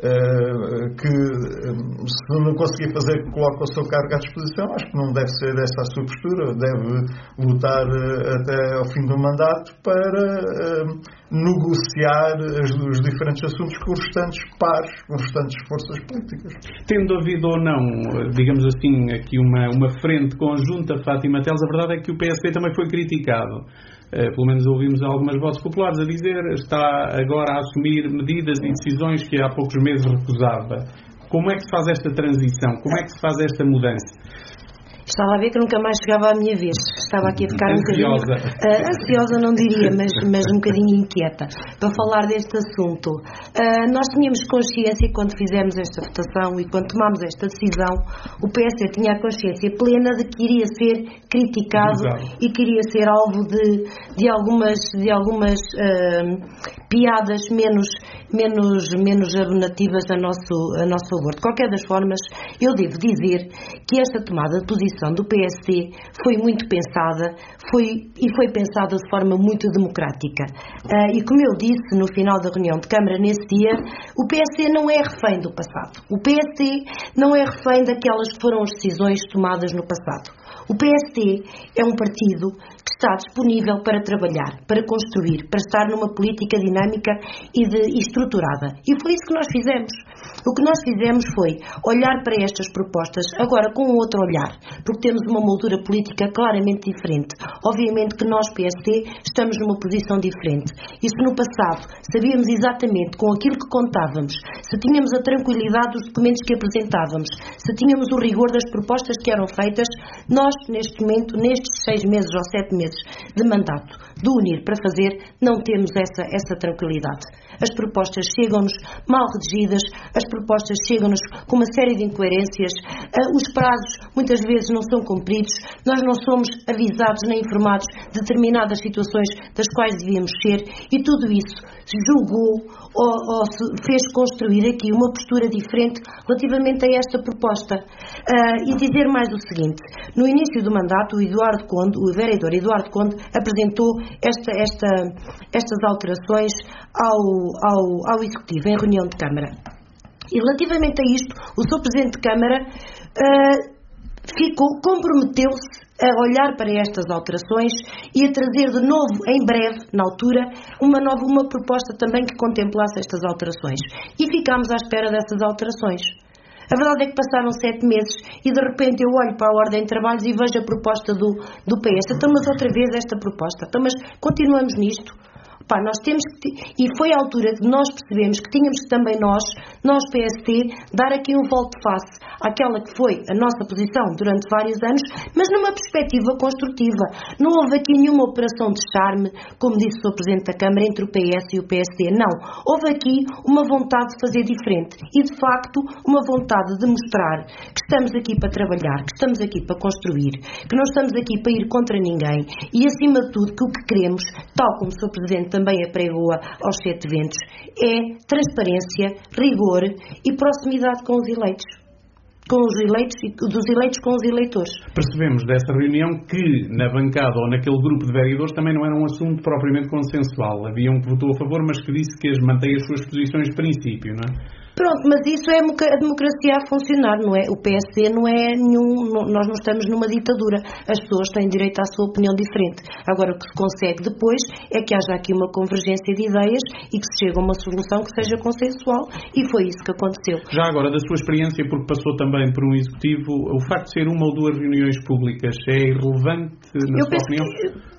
uh, que um, se não conseguir fazer, coloca o seu cargo à disposição. Acho que não deve ser essa a sua postura, deve lutar uh, até ao fim do mandato para uh, negociar os, os diferentes assuntos com os restantes pares, com as restantes forças políticas. Tendo havido ou não, digamos assim, aqui uma, uma frente conjunta, Fátima Teles, a verdade é que o P S D também foi criticado. Uh, pelo menos ouvimos algumas vozes populares a dizer está agora a assumir medidas e decisões que há poucos meses recusava. Como é que se faz esta transição? Como é que se faz esta mudança? Estava a ver que nunca mais chegava à minha vez. Estava aqui a ficar um bocadinho... Uh, ansiosa não diria, mas, mas um bocadinho inquieta para falar deste assunto. Uh, nós tínhamos consciência quando fizemos esta votação e quando tomámos esta decisão, o P S D tinha a consciência plena de que iria ser criticado Exato. E que iria ser alvo de, de algumas, de algumas uh, piadas menos, menos, menos abonativas a nosso, a nosso favor. De qualquer das formas, eu devo dizer que esta tomada de posição do P S D foi muito pensada foi, e foi pensada de forma muito democrática. Uh, e como eu disse no final da reunião de Câmara nesse dia, o P S D não é refém do passado. O P S D não é refém daquelas que foram as decisões tomadas no passado. O P S D é um partido que está disponível para trabalhar, para construir, para estar numa política dinâmica e, de, e estruturada. E foi isso que nós fizemos. O que nós fizemos foi olhar para estas propostas agora com um outro olhar, porque temos uma moldura política claramente diferente. Obviamente que nós, P S D, estamos numa posição diferente. E se no passado sabíamos exatamente com aquilo que contávamos, se tínhamos a tranquilidade dos documentos que apresentávamos, se tínhamos o rigor das propostas que eram feitas, nós, neste momento, nestes seis meses ou sete meses de mandato do Unir para fazer, não temos essa, essa tranquilidade. As propostas chegam-nos mal redigidas, as propostas chegam-nos com uma série de incoerências, uh, os prazos muitas vezes não são cumpridos, nós não somos avisados nem informados de determinadas situações das quais devíamos ser, e tudo isso julgou ou, ou se fez construir aqui uma postura diferente relativamente a esta proposta. Uh, e dizer mais o seguinte: no início do mandato, o Eduardo Conde, o vereador Eduardo Conde, apresentou esta, esta, estas alterações ao, ao, ao Executivo em reunião de Câmara. E relativamente a isto, o senhor Presidente de Câmara uh, ficou, comprometeu-se a olhar para estas alterações e a trazer de novo, em breve, na altura, uma nova uma proposta também que contemplasse estas alterações. E ficámos à espera dessas alterações. A verdade é que passaram sete meses e de repente eu olho para a ordem de trabalhos e vejo a proposta do, do P S. Então, mas outra vez esta proposta. Então, mas continuamos nisto. Pá, nós temos que, e foi a altura de nós percebemos que tínhamos que também nós, nós P S D, dar aqui um volte-face àquela que foi a nossa posição durante vários anos, mas numa perspectiva construtiva. Não houve aqui nenhuma operação de charme, como disse o senhor Presidente da Câmara, entre o P S e o P S D. Não. Houve aqui uma vontade de fazer diferente e, de facto, uma vontade de mostrar que estamos aqui para trabalhar, que estamos aqui para construir, que não estamos aqui para ir contra ninguém e, acima de tudo, que o que queremos, tal como o senhor Presidente também apregou aos sete ventos, é transparência, rigor e proximidade com os eleitos. Com os eleitos e dos eleitos com os eleitores. Percebemos dessa reunião que na bancada ou naquele grupo de vereadores também não era um assunto propriamente consensual. Havia um que votou a favor, mas que disse que as mantém as suas posições de princípio, não é? Pronto, mas isso é a democracia a funcionar, não é? O P S D não é nenhum... Nós não estamos numa ditadura. As pessoas têm direito à sua opinião diferente. Agora, o que se consegue depois é que haja aqui uma convergência de ideias e que se chegue a uma solução que seja consensual, e foi isso que aconteceu. Já agora, da sua experiência, porque passou também por um executivo, o facto de ser uma ou duas reuniões públicas é irrelevante, na Eu sua penso opinião? Que...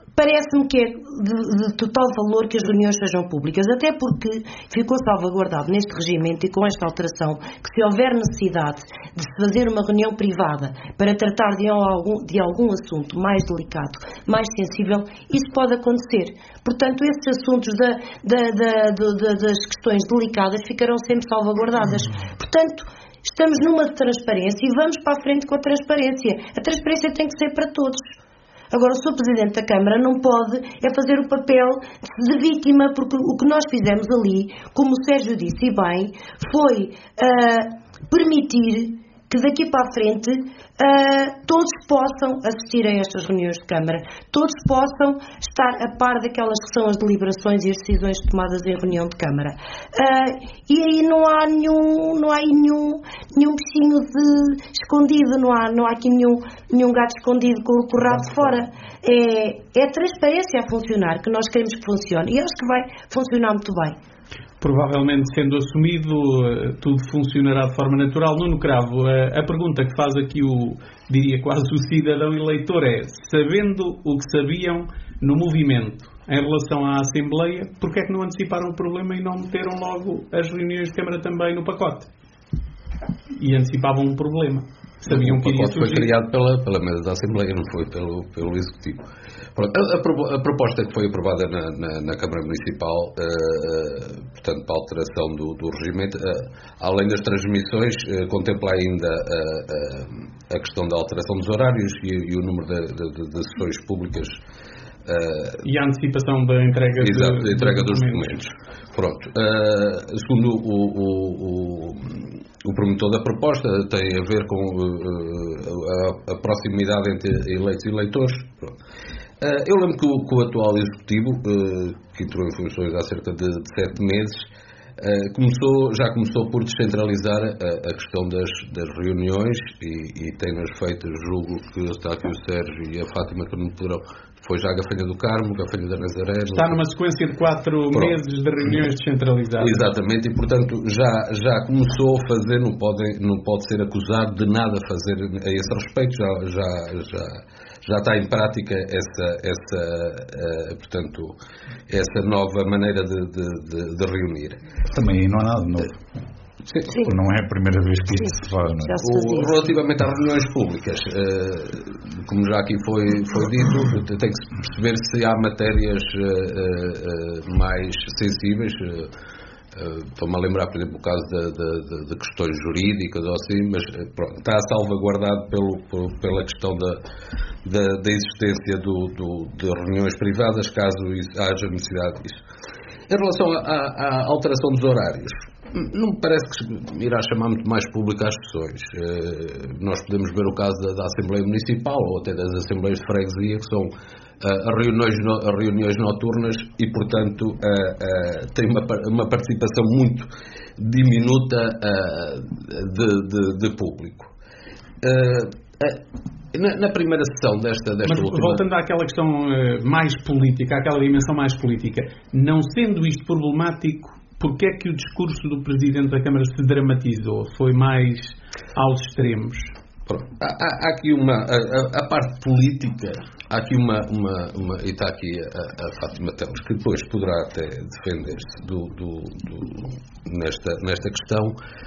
parece-me que é de, de total valor que as reuniões sejam públicas, até porque ficou salvaguardado neste regimento e com esta alteração que, se houver necessidade de se fazer uma reunião privada para tratar de algum, de algum assunto mais delicado, mais sensível, isso pode acontecer. Portanto, esses assuntos da, da, da, da, das questões delicadas ficarão sempre salvaguardadas. Portanto, estamos numa transparência e vamos para a frente com a transparência. A transparência tem que ser para todos. Agora, o senhor Presidente da Câmara não pode é fazer o papel de vítima, porque o que nós fizemos ali, como o Sérgio disse e bem, foi uh, permitir que daqui para a frente uh, todos possam assistir a estas reuniões de Câmara, todos possam estar a par daquelas que são as deliberações e as decisões tomadas em reunião de Câmara. Uh, e aí não há nenhum, não há nenhum, nenhum bichinho de escondido, não há, não há aqui nenhum, nenhum gato escondido com, com o rabo de fora. É, é a transparência a funcionar, que nós queremos que funcione, e acho que vai funcionar muito bem. Provavelmente, sendo assumido, tudo funcionará de forma natural. Nuno Cravo, a, a pergunta que faz aqui o, diria quase o cidadão eleitor é, sabendo o que sabiam no movimento em relação à Assembleia, porquê é que não anteciparam o problema e não meteram logo as reuniões de Câmara também no pacote? E antecipavam um problema. Sabiam o que iria pacote foi surgir. criado pela, pela mesa da Assembleia, não foi pelo, pelo Executivo. Pronto, a, a, a proposta que foi aprovada na, na, na Câmara Municipal, uh, portanto, para a alteração do, do regimento, uh, além das transmissões, uh, contempla ainda uh, uh, a questão da alteração dos horários e, e o número de, de, de, de sessões públicas. Uh, e a antecipação da entrega, exato, de, da entrega dos dos documentos. documentos. Pronto. Uh, segundo o, o, o, o promotor da proposta, tem a ver com uh, a, a proximidade entre eleitos e eleitores. Pronto. Uh, eu lembro que o, que o atual Executivo, uh, que entrou em funções há cerca de, de sete meses, uh, começou, já começou por descentralizar a, a questão das, das reuniões e, e tem-nos feito, julgo que está aqui o Sérgio e a Fátima que não poderão, foi já a Gafanha do Carmo, Gafanha da Nazaré. Está numa sequência de quatro Pronto. meses de reuniões descentralizadas. Exatamente, e portanto já, já começou a fazer, não pode, não pode ser acusado de nada a fazer a esse respeito, já, já, já, já está em prática essa, essa, uh, portanto, essa nova maneira de, de, de, de reunir. Também não há nada de novo. Sim. Sim. Não é a primeira vez que isto se faz, não é? O, relativamente às reuniões públicas, uh, como já aqui foi, foi dito, tem que se perceber se há matérias uh, uh, mais sensíveis. Uh, uh, Estou-me a lembrar, por exemplo, o caso de, de, de, de questões jurídicas ou assim, mas pronto, está salvaguardado pelo, pelo, pela questão da, da, da existência do, do, de reuniões privadas, caso haja necessidade disso. Em relação à, à alteração dos horários, não me parece que irá chamar muito mais público às sessões. Uh, nós podemos ver o caso da, da Assembleia Municipal ou até das Assembleias de Freguesia, que são uh, reuniões, no, reuniões noturnas e, portanto, uh, uh, tem uma, uma participação muito diminuta uh, de, de, de público. Uh, uh, na, na primeira sessão desta, desta Mas, última... voltando àquela questão uh, mais política, àquela dimensão mais política, não sendo isto problemático, porque é que o discurso do Presidente da Câmara se dramatizou? Foi mais aos extremos? Pronto. Há, há aqui uma... A, a, a parte política, há aqui uma... uma, uma e está aqui a, a Fátima Teles, que depois poderá até defender-se do, do, do, nesta, nesta questão.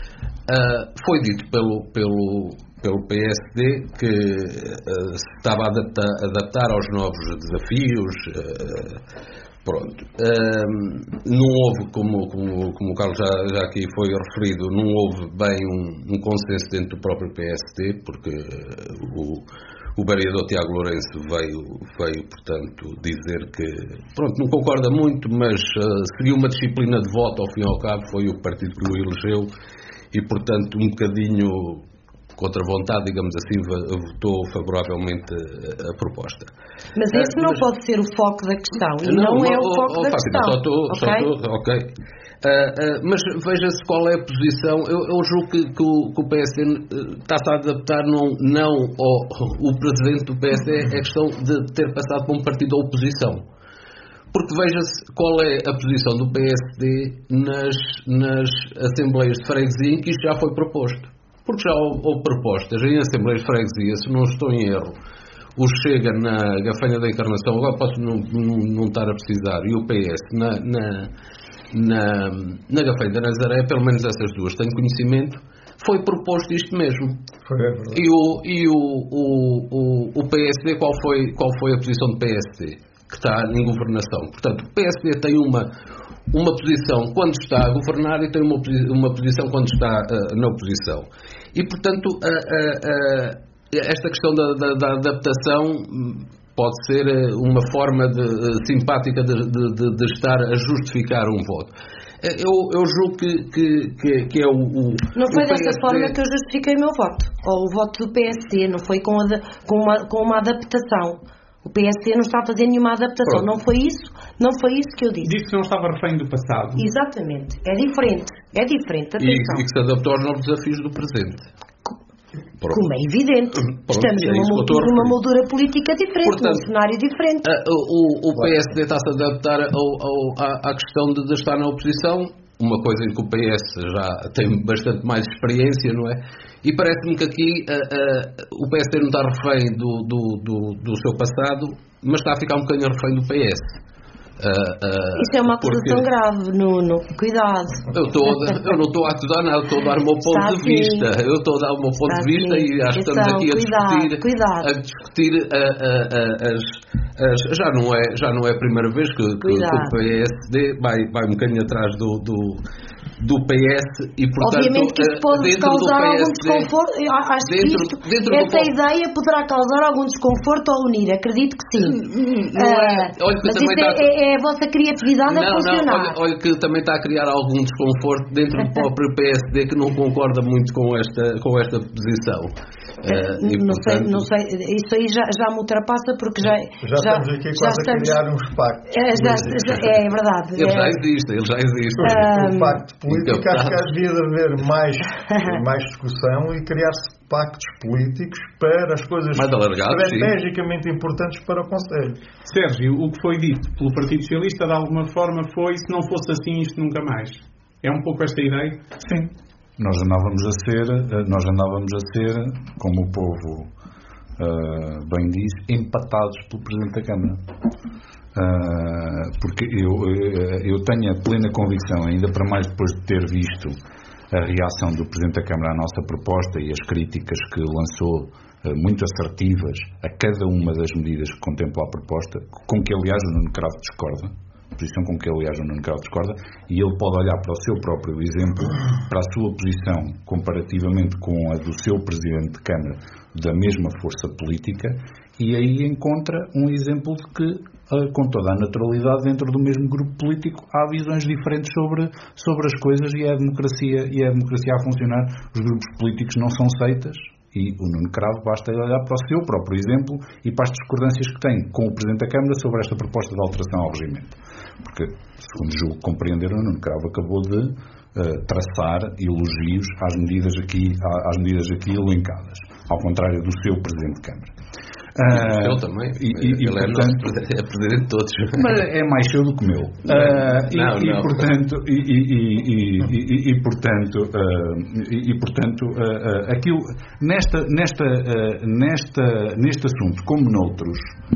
Uh, foi dito pelo, pelo, pelo P S D que uh, se estava a adaptar, adaptar aos novos desafios... Uh, Pronto, um, não houve, como, como, como o Carlos já, já aqui foi referido, não houve bem um, um consenso dentro do próprio P S D, porque uh, o, o vereador Tiago Lourenço veio, veio, portanto, dizer que, pronto, não concorda muito, mas uh, seguiu uma disciplina de voto, ao fim e ao cabo, foi o partido que o elegeu, e, portanto, um bocadinho... contra vontade, digamos assim, votou favoravelmente a proposta. Mas esse não mas, pode ser o foco da questão. E não, não é o oh, foco oh, da Fátima, questão. Só estou, okay? Só estou, ok. Uh, uh, mas veja-se qual é a posição. Eu, eu julgo que, que, o, que o P S D está-se a adaptar não, não ao o presidente do P S D, é a questão de ter passado para um partido da oposição. Porque veja-se qual é a posição do P S D nas, nas Assembleias de Freguesia em que isto já foi proposto. Porque já houve propostas em Assembleias de Freguesia, se não estou em erro, o Chega na Gafanha da Encarnação, agora posso não, não, não estar a precisar, e o P S na, na, na, na Gafanha da Nazaré, pelo menos essas duas, tenho conhecimento, foi proposto isto mesmo. Foi, é verdade. E, o, e o, o, o, o P S D, qual foi, qual foi a posição do P S D? Que está em governação. Portanto, o P S D tem uma, uma posição quando está a governar e tem uma, uma posição quando está uh, na oposição. E, portanto, uh, uh, uh, esta questão da, da, da adaptação pode ser uma forma de, uh, simpática de, de, de estar a justificar um voto. Eu, eu julgo que, que, que, que é o, o Não foi o dessa P S D... forma que eu justifiquei o meu voto. Ou o voto do P S D, não foi com, a, com, uma, com uma adaptação. O P S D não está a fazer nenhuma adaptação. Não foi isso, não foi isso que eu disse. Disse que não estava refém do passado. Exatamente. É diferente. É diferente. E, e que se adaptou aos novos desafios do presente. Pronto. Como é evidente. Pronto, Estamos é numa, moldura, numa moldura política diferente, Portanto, num cenário diferente. O, o P S D está-se a adaptar ao, ao, à, à questão de, de estar na oposição, uma coisa em que o P S já tem bastante mais experiência, não é? E parece-me que aqui uh, uh, o P S D não está refém do, do, do, do seu passado, mas está a ficar um bocadinho refém do P S. Uh, uh, Isso é uma acusação grave, Nuno. Cuidado. Eu, tô, eu não estou a acusar nada, estou a dar o meu ponto Está de vista. Assim. Eu estou a dar o meu ponto Está de vista assim. e acho que estamos aqui a cuidado, discutir, cuidado. a discutir a, a, a, as, as. Já não, é, já não é a primeira vez que, que, que o P S D vai, vai um bocadinho atrás do, do, do P S e, portanto, obviamente que isso pode causar algum desconforto. Acho dentro, que isto, dentro essa do... ideia poderá causar algum desconforto ao unir. Acredito que sim. Não é, uh, olha que mas também isso está... é, é a vossa criatividade não, a funcionar. Não, olha, olha que também está a criar algum desconforto dentro do próprio P S D que não concorda muito com esta, com esta posição. Uh, e, não, portanto... sei, não sei, isso aí já, já me ultrapassa porque já, já, já estamos aqui quase a criar uns pactos. É, já, já, é verdade. Ele é, já existe, ele já existe. Um pacto político, acho que havia de haver mais, mais discussão e criar-se pactos políticos para as coisas estrategicamente sim. importantes para o Conselho. Sérgio, o que foi dito pelo Partido Socialista de alguma forma foi: se não fosse assim isto nunca mais. É um pouco esta ideia? Sim. Nós andávamos a ser, nós andávamos a ser, como o povo uh, bem diz, empatados pelo Presidente da Câmara. Uh, porque eu, eu tenho a plena convicção, ainda para mais depois de ter visto a reação do Presidente da Câmara à nossa proposta e as críticas que lançou, uh, muito assertivas, a cada uma das medidas que contempla a proposta, com que aliás o Nuno Cravo discorda, posição com que aliás o Nuno Cravo discorda, e ele pode olhar para o seu próprio exemplo, para a sua posição comparativamente com a do seu Presidente de Câmara da mesma força política, e aí encontra um exemplo de que, com toda a naturalidade, dentro do mesmo grupo político há visões diferentes sobre, sobre as coisas, e é a democracia, e é a democracia a funcionar. Os grupos políticos não são seitas, e o Nuno Cravo basta olhar para o seu próprio exemplo e para as discordâncias que tem com o Presidente da Câmara sobre esta proposta de alteração ao regimento. Porque, segundo julgo compreender, o Nuno Cravo acabou de uh, traçar elogios às medidas aqui, às medidas aqui elencadas, ao contrário do seu Presidente de Câmara. Uh, eu também. E, e, e, Ele portanto, é, nosso, é presidente de todos. Mas é mais seu do que meu. Uh, não, e, não. E, portanto, e, e, e, e, portanto, uh, e, e, portanto uh, uh, aquilo, nesta, nesta, uh, nesta, neste assunto, como noutros,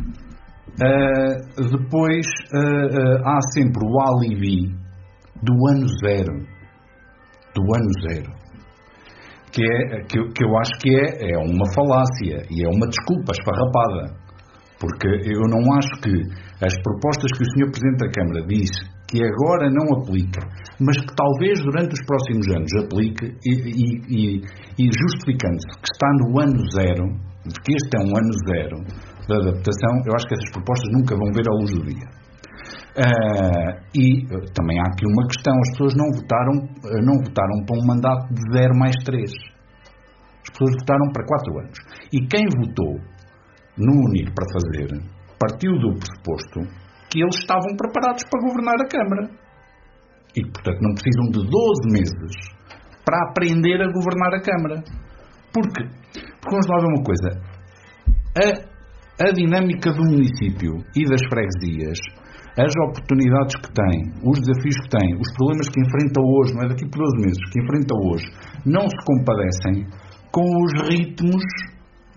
uh, depois uh, uh, há sempre o alibi do ano zero. Do ano zero. Que, é, que, que eu acho que é, é uma falácia e é uma desculpa esfarrapada, porque eu não acho que as propostas que o senhor Presidente da Câmara diz que agora não aplica, mas que talvez durante os próximos anos aplique, e, e, e justificando-se que está no ano zero, de que este é um ano zero da adaptação, eu acho que essas propostas nunca vão ver a luz do dia. Uh, e uh, também há aqui uma questão: as pessoas não votaram, uh, não votaram para um mandato de zero mais três, as pessoas votaram para quatro anos, e quem votou no Unir para fazer partiu do pressuposto que eles estavam preparados para governar a Câmara e, portanto, não precisam de doze meses para aprender a governar a Câmara. Porque, porque vamos lá ver uma coisa, a, a dinâmica do município e das freguesias, as oportunidades que tem, os desafios que tem, os problemas que enfrenta hoje, não é daqui por doze meses, que enfrenta hoje, não se compadecem com os ritmos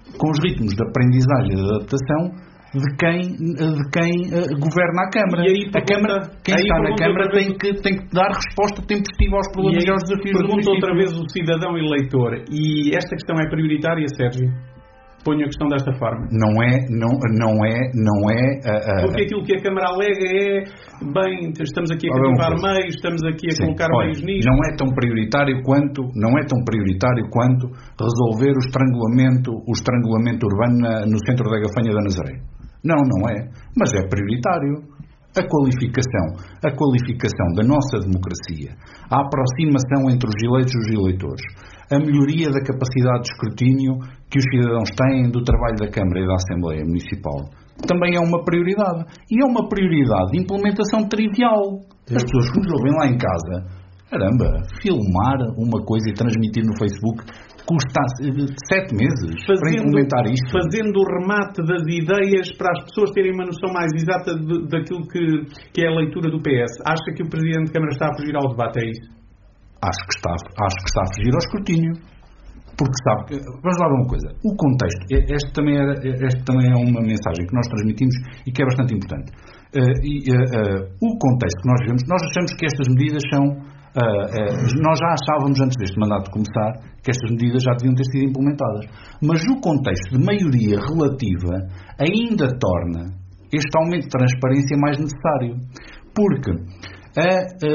com os ritmos de aprendizagem e de adaptação de quem, de quem uh, governa a Câmara. E aí, a Câmara, quem está na Câmara tem que, tem que dar resposta tempestiva aos problemas e aos desafios do município. Pergunta outra vez o cidadão eleitor, e esta questão é prioritária, Sérgio? Ponho a questão desta forma. Não é, não, não é, não é... Uh, uh, Porque aquilo que a Câmara alega é, bem, estamos aqui a cativar meios, estamos aqui a Sim, colocar olha, meios nisto. Não é tão prioritário quanto, não é tão prioritário quanto resolver o estrangulamento, o estrangulamento urbano na, no centro da Gafanha da Nazaré. Não, não é. Mas é prioritário. A qualificação, a qualificação da nossa democracia, a aproximação entre os eleitos e os eleitores, a melhoria da capacidade de escrutínio que os cidadãos têm do trabalho da Câmara e da Assembleia Municipal, também é uma prioridade. E é uma prioridade de implementação trivial. As pessoas que nos ouvem lá em casa, caramba, filmar uma coisa e transmitir no Facebook custa sete meses fazendo, para implementar isto. Fazendo o remate das ideias para as pessoas terem uma noção mais exata de, daquilo que, que é a leitura do P S. Acha que o Presidente da Câmara está a fugir ao debate, é isso? Acho que está, acho que está a fugir ao escrutínio. Porque sabe, vamos lá ver uma coisa, o contexto, este também, era, este também é uma mensagem que nós transmitimos e que é bastante importante. Uh, e, uh, uh, o contexto que nós vemos, nós achamos que estas medidas são Uh, uh, nós já achávamos antes deste mandato começar que estas medidas já deviam ter sido implementadas, mas o contexto de maioria relativa ainda torna este aumento de transparência mais necessário, porque a,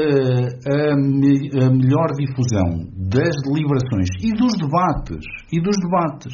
a, a, me, a melhor difusão das deliberações e dos debates e dos debates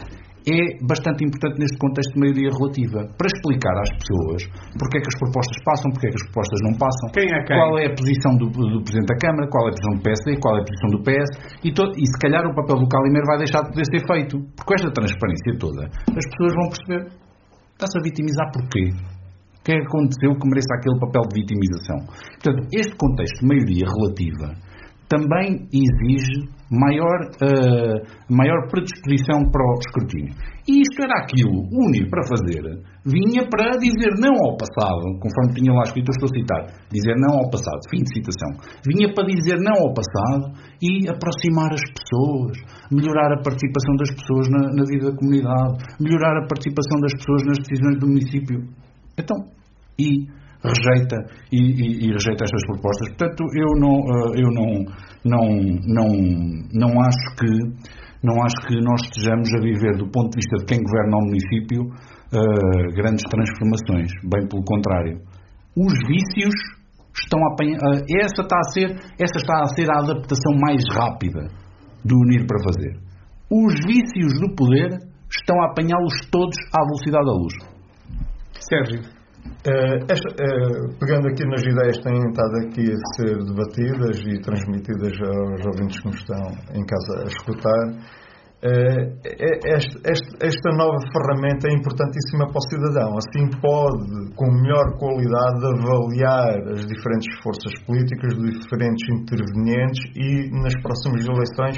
é bastante importante neste contexto de maioria relativa, para explicar às pessoas porque é que as propostas passam, porque é que as propostas não passam, quem é quem? Qual é a posição do, do Presidente da Câmara, qual é a posição do P S D, qual é a posição do P S, e, to, e se calhar o papel do Calimeiro vai deixar de poder ser feito, porque com esta transparência toda as pessoas vão perceber, está-se a vitimizar porquê? O que é que aconteceu que mereça aquele papel de vitimização? Portanto, este contexto de maioria relativa também exige maior, uh, maior predisposição para o escrutínio. E isto era aquilo, o Unir para fazer, vinha para dizer não ao passado, conforme tinha lá escrito, eu estou a citar, dizer não ao passado, fim de citação. Vinha para dizer não ao passado e aproximar as pessoas, melhorar a participação das pessoas na, na vida da comunidade, melhorar a participação das pessoas nas decisões do município. Então, e... rejeita e, e, e rejeita estas propostas. Portanto, eu não eu não não não não acho que não acho que nós estejamos a viver, do ponto de vista de quem governa o município, uh, grandes transformações. Bem pelo contrário, os vícios estão a apanhar, uh, essa está a ser essa está a ser a adaptação mais rápida do Unir para fazer. Os vícios do poder estão a apanhá-los todos à velocidade da luz. Sérgio, Uh, esta, uh, pegando aqui nas ideias que têm estado aqui a ser debatidas e transmitidas aos ouvintes que nos estão em casa a escutar, uh, esta, esta, esta nova ferramenta é importantíssima para o cidadão. Assim pode, com melhor qualidade, avaliar as diferentes forças políticas, os diferentes intervenientes e, nas próximas eleições,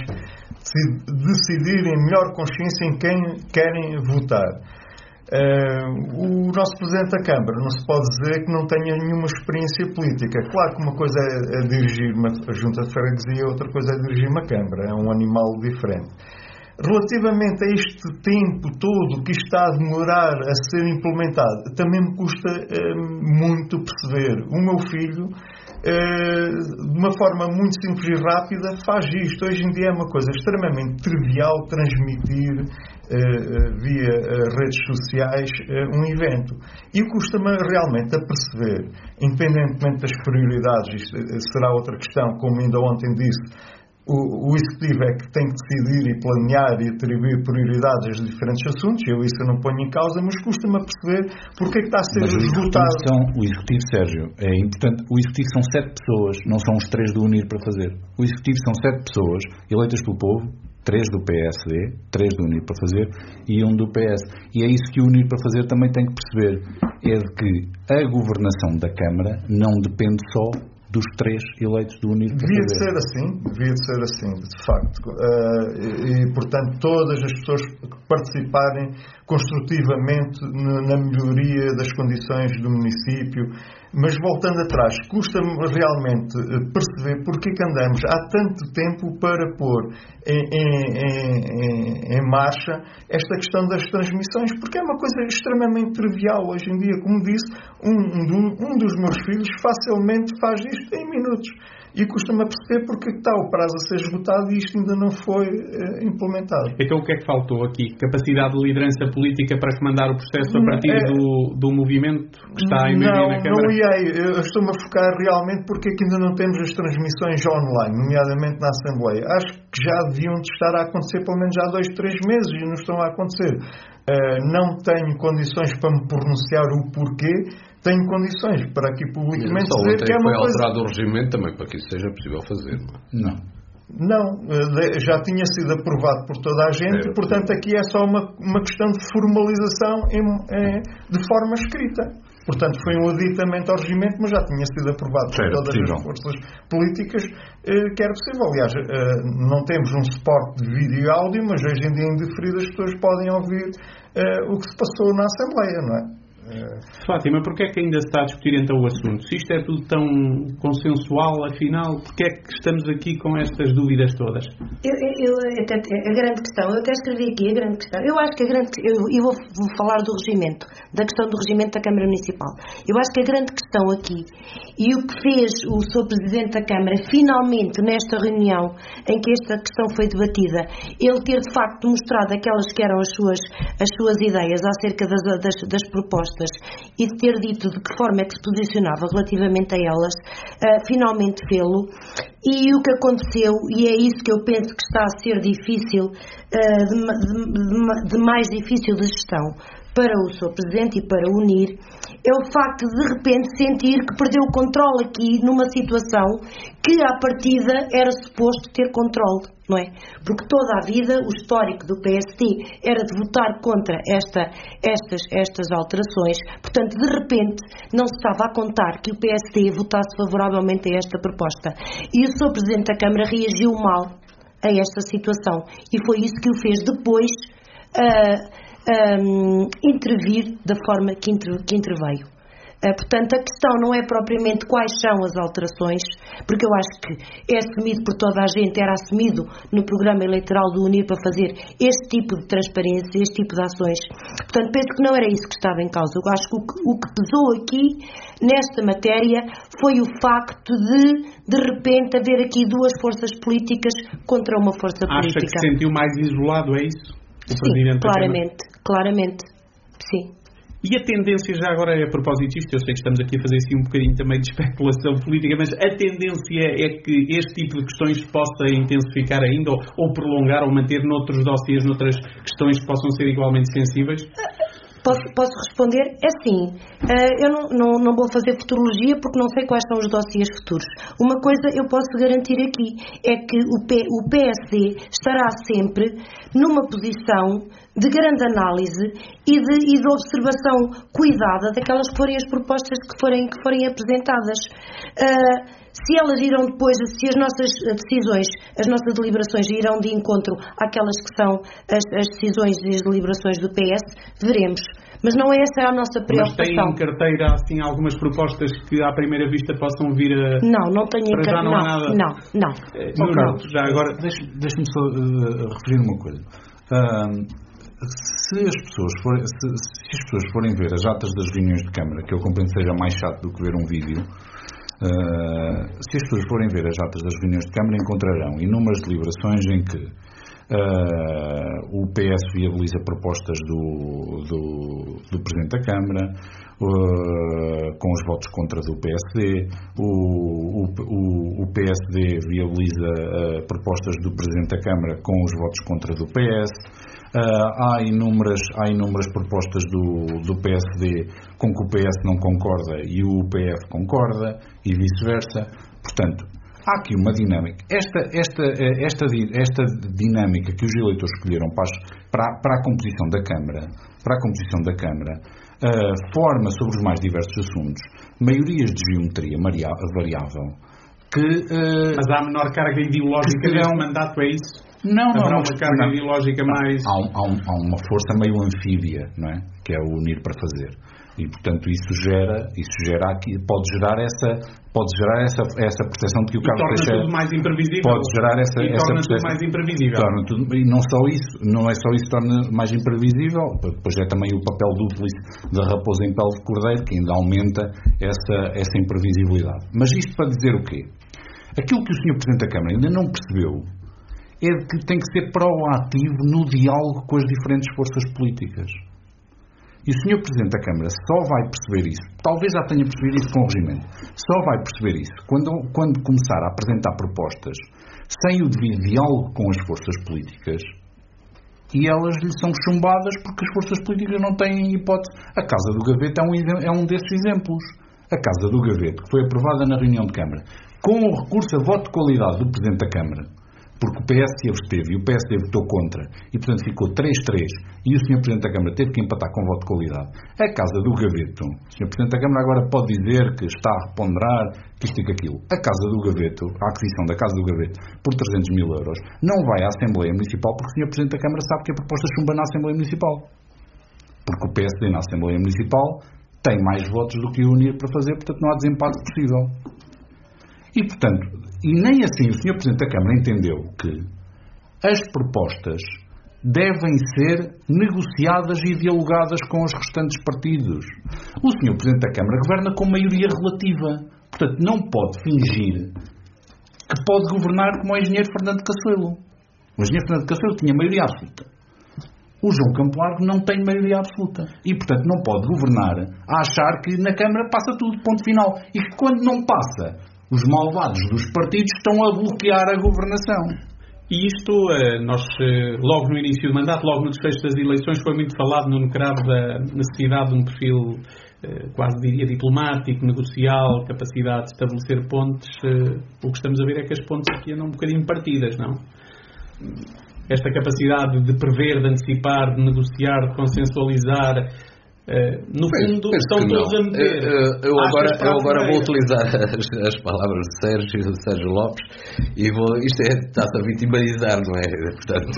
decidir em melhor consciência em quem querem votar. Uh, o nosso Presidente da Câmara não se pode dizer que não tenha nenhuma experiência política. Claro que uma coisa é, é dirigir uma junta de freguesia, outra coisa é dirigir uma Câmara. É um animal diferente. Relativamente a este tempo todo que está a demorar a ser implementado, também me custa uh, muito perceber. O meu filho, uh, de uma forma muito simples e rápida, faz isto. Hoje em dia é uma coisa extremamente trivial transmitir Uh, uh, via uh, redes sociais uh, um evento. E custa-me realmente a perceber, independentemente das prioridades, isto uh, será outra questão, como ainda ontem disse, o, o Executivo é que tem que decidir e planear e atribuir prioridades aos diferentes assuntos, eu isso eu não ponho em causa, mas custa-me a perceber porque é que está a ser esgotado. São, o Executivo, Sérgio, é importante, o Executivo são sete pessoas, não são os três do Unir para fazer. O Executivo são sete pessoas eleitas pelo povo, três do P S D, três do Unir para fazer e um do P S. E é isso que o Unir para fazer também tem que perceber, é de que a governação da Câmara não depende só dos três eleitos do Unir para devia fazer. Devia de ser assim, devia de ser assim, de facto. Uh, e, e, portanto, todas as pessoas que participarem construtivamente na melhoria das condições do município, Mas voltando atrás, custa-me realmente perceber porque que andamos há tanto tempo para pôr em, em, em, em marcha esta questão das transmissões, porque é uma coisa extremamente trivial hoje em dia. Como disse, um, um, um dos meus filhos facilmente faz isto em minutos. E custa-me a perceber porque está o prazo a ser esgotado e isto ainda não foi uh, implementado. Então o que é que faltou aqui? Capacidade de liderança política para comandar o processo a partir é, do, do movimento que está em maioria na Câmara? Não, não ia. Eu estou-me a focar realmente porque é que ainda não temos as transmissões online, nomeadamente na Assembleia. Acho que já deviam de estar a acontecer pelo menos há dois, três meses e não estão a acontecer. Uh, não tenho condições para me pronunciar o porquê. Tenho condições para aqui publicamente dizer que é uma foi coisa... alterado o regimento também para que isso seja possível fazer, não é? Não. Não, já tinha sido aprovado por toda a gente, é, portanto aqui é só uma, uma questão de formalização em, em, de forma escrita. Portanto foi um aditamento ao regimento, mas já tinha sido aprovado por todas as forças políticas eh, que era possível. Aliás, eh, não temos um suporte de vídeo e áudio, mas hoje em dia em diferido as pessoas podem ouvir eh, o que se passou na Assembleia, não é? Fátima, porquê é que ainda se está a discutir então o assunto? Se isto é tudo tão consensual, afinal, porquê é que estamos aqui com estas dúvidas todas? Eu, eu, até, a grande questão, eu até escrevi aqui a grande questão, eu acho que a grande, eu, eu vou, vou falar do regimento, da questão do regimento da Câmara Municipal. Eu acho que a grande questão aqui, e o que fez o senhor Presidente da Câmara, finalmente nesta reunião em que esta questão foi debatida, ele ter de facto mostrado aquelas que eram as suas, as suas ideias acerca das, das, das propostas e de ter dito de que forma é que se posicionava relativamente a elas, uh, finalmente fê-lo. E o que aconteceu, e é isso que eu penso que está a ser difícil, uh, de, de, de mais difícil de gestão para o senhor Presidente e para unir, é o facto de de repente sentir que perdeu o controle aqui numa situação que à partida era suposto ter controle, não é? Porque toda a vida o histórico do P S D era de votar contra esta, estas, estas alterações, portanto de repente não se estava a contar que o P S D votasse favoravelmente a esta proposta. E o senhor Presidente da Câmara reagiu mal a esta situação e foi isso que o fez depois uh, Um, intervir da forma que, inter, que interveio. Uh, portanto, a questão não é propriamente quais são as alterações, porque eu acho que é assumido por toda a gente, era assumido no programa eleitoral do Unir para fazer este tipo de transparência, este tipo de ações. Portanto, penso que não era isso que estava em causa. Eu acho que o que, o que pesou aqui nesta matéria foi o facto de de repente haver aqui duas forças políticas contra uma força Acha política. Acha que se sentiu mais isolado, é isso? Sim, claramente, claramente, sim. E a tendência, já agora a propósito disto, eu sei que estamos aqui a fazer assim um bocadinho também de especulação política, mas a tendência é que este tipo de questões possa intensificar ainda ou, ou prolongar ou manter noutros dossiês, noutras questões que possam ser igualmente sensíveis? Posso, posso responder? É sim. Uh, eu não, não, não vou fazer futurologia porque não sei quais são os dossiês futuros. Uma coisa eu posso garantir aqui é que o, P, o P S D estará sempre numa posição de grande análise e de, e de observação cuidada daquelas que forem as propostas que forem, que forem apresentadas. Uh, Se elas irão depois, se as nossas decisões, as nossas deliberações irão de encontro àquelas que são as, as decisões e as deliberações do P S, veremos. Mas não é essa a nossa preocupação. Mas tem em carteira, assim, algumas propostas que à primeira vista possam vir a... Não, não tenho em carteira. Não, não há nada. Não, não. É, não, não. Já agora... Deixe-me só uh, referir uma coisa. Uh, se, as pessoas forem, se, se as pessoas forem ver as atas das reuniões de Câmara, que eu compreendo seja mais chato do que ver um vídeo... Uh, se as pessoas forem ver as atas das reuniões de Câmara, encontrarão inúmeras deliberações em que uh, o P S viabiliza propostas do, do, do Presidente da Câmara, uh, com os votos contra do P S D, o, o, o P S D viabiliza uh, propostas do Presidente da Câmara com os votos contra do P S. Uh, há, inúmeras, há inúmeras propostas do, do P S D com que o P S não concorda e o P F concorda e vice-versa. Portanto, há aqui uma dinâmica. Esta, esta, esta, esta dinâmica que os eleitores escolheram para, para a composição da Câmara, para a composição da Câmara uh, forma sobre os mais diversos assuntos maiorias de geometria variável que... Uh, Mas há menor carga ideológica neste mandato, é isso? Não, não. Haverá uma carga não. ideológica mais... Há, um, há, um, há uma força meio anfíbia, não é? Que é o unir para fazer. E, portanto, isso gera, isso gera aqui, pode gerar essa, pode gerar essa, essa percepção de que o Carlos Teixeira... torna tudo mais imprevisível. Pode gerar essa, e essa torna percepção, tudo mais imprevisível. Torna tudo, e não só isso, não é só isso que torna mais imprevisível, depois é também o papel dúplice da raposa em pele de cordeiro, que ainda aumenta essa, essa imprevisibilidade. Mas isto para dizer o quê? Aquilo que o senhor Presidente da Câmara ainda não percebeu é que tem que ser proativo no diálogo com as diferentes forças políticas. E o senhor Presidente da Câmara só vai perceber isso, talvez já tenha percebido isso com o regimento, só vai perceber isso quando, quando começar a apresentar propostas sem o devido diálogo com as forças políticas, e elas lhe são chumbadas porque as forças políticas não têm hipótese. A Casa do Gavete é um, é um desses exemplos. A Casa do Gavete, que foi aprovada na reunião de Câmara, com o recurso a voto de qualidade do Presidente da Câmara, porque o P S se absteve e o P S D votou contra, e portanto ficou três a três, e o senhor Presidente da Câmara teve que empatar com voto de qualidade. A Casa do Gaveto, o senhor Presidente da Câmara agora pode dizer que está a reponderar que isto e que aquilo. A Casa do Gaveto, a aquisição da Casa do Gaveto por trezentos mil euros, não vai à Assembleia Municipal porque o senhor Presidente da Câmara sabe que a proposta chumba na Assembleia Municipal. Porque o P S D na Assembleia Municipal tem mais votos do que o unir para fazer, portanto não há desempate possível. E, portanto, e nem assim o senhor Presidente da Câmara entendeu que as propostas devem ser negociadas e dialogadas com os restantes partidos. O senhor Presidente da Câmara governa com maioria relativa. Portanto, não pode fingir que pode governar como o engenheiro Fernando Caçuelo. O engenheiro Fernando Caçuelo tinha maioria absoluta. O João Campo Largo não tem maioria absoluta. E, portanto, não pode governar a achar que na Câmara passa tudo, ponto final. E que quando não passa, os malvados dos partidos estão a bloquear a governação. E isto, nós, logo no início do mandato, logo no desfecho das eleições, foi muito falado no Cravo da necessidade de um perfil, quase diria, diplomático, negocial, capacidade de estabelecer pontes. O que estamos a ver é que as pontes aqui andam um bocadinho partidas, não? Esta capacidade de prever, de antecipar, de negociar, de consensualizar... Uh, no fundo, penso, estão penso todos a meter. Eu, eu agora, eu agora vou utilizar as, as palavras de Sérgio, de Sérgio Lopes, e vou, isto é, está-se a vitimizar, não é? Portanto,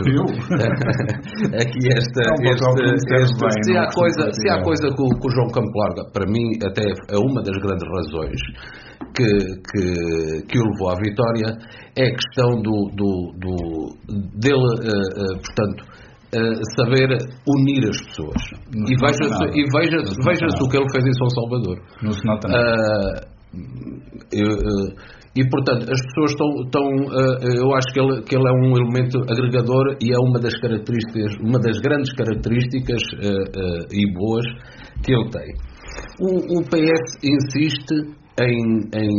aqui esta, não, este, este, bem, se, há coisa, se há coisa que o, que o João Campo Largo, para mim, até é uma das grandes razões que, que, que o levou à vitória, é a questão do, do, do, dele, uh, uh, portanto, Uh, saber unir as pessoas. Não e veja-se e veja, veja o que ele fez em São Salvador. Não se nota nada. Uh, uh, e, portanto, as pessoas estão... estão uh, eu acho que ele, que ele é um elemento agregador e é uma das características, uma das grandes características uh, uh, e boas que ele tem. O, o P S insiste em...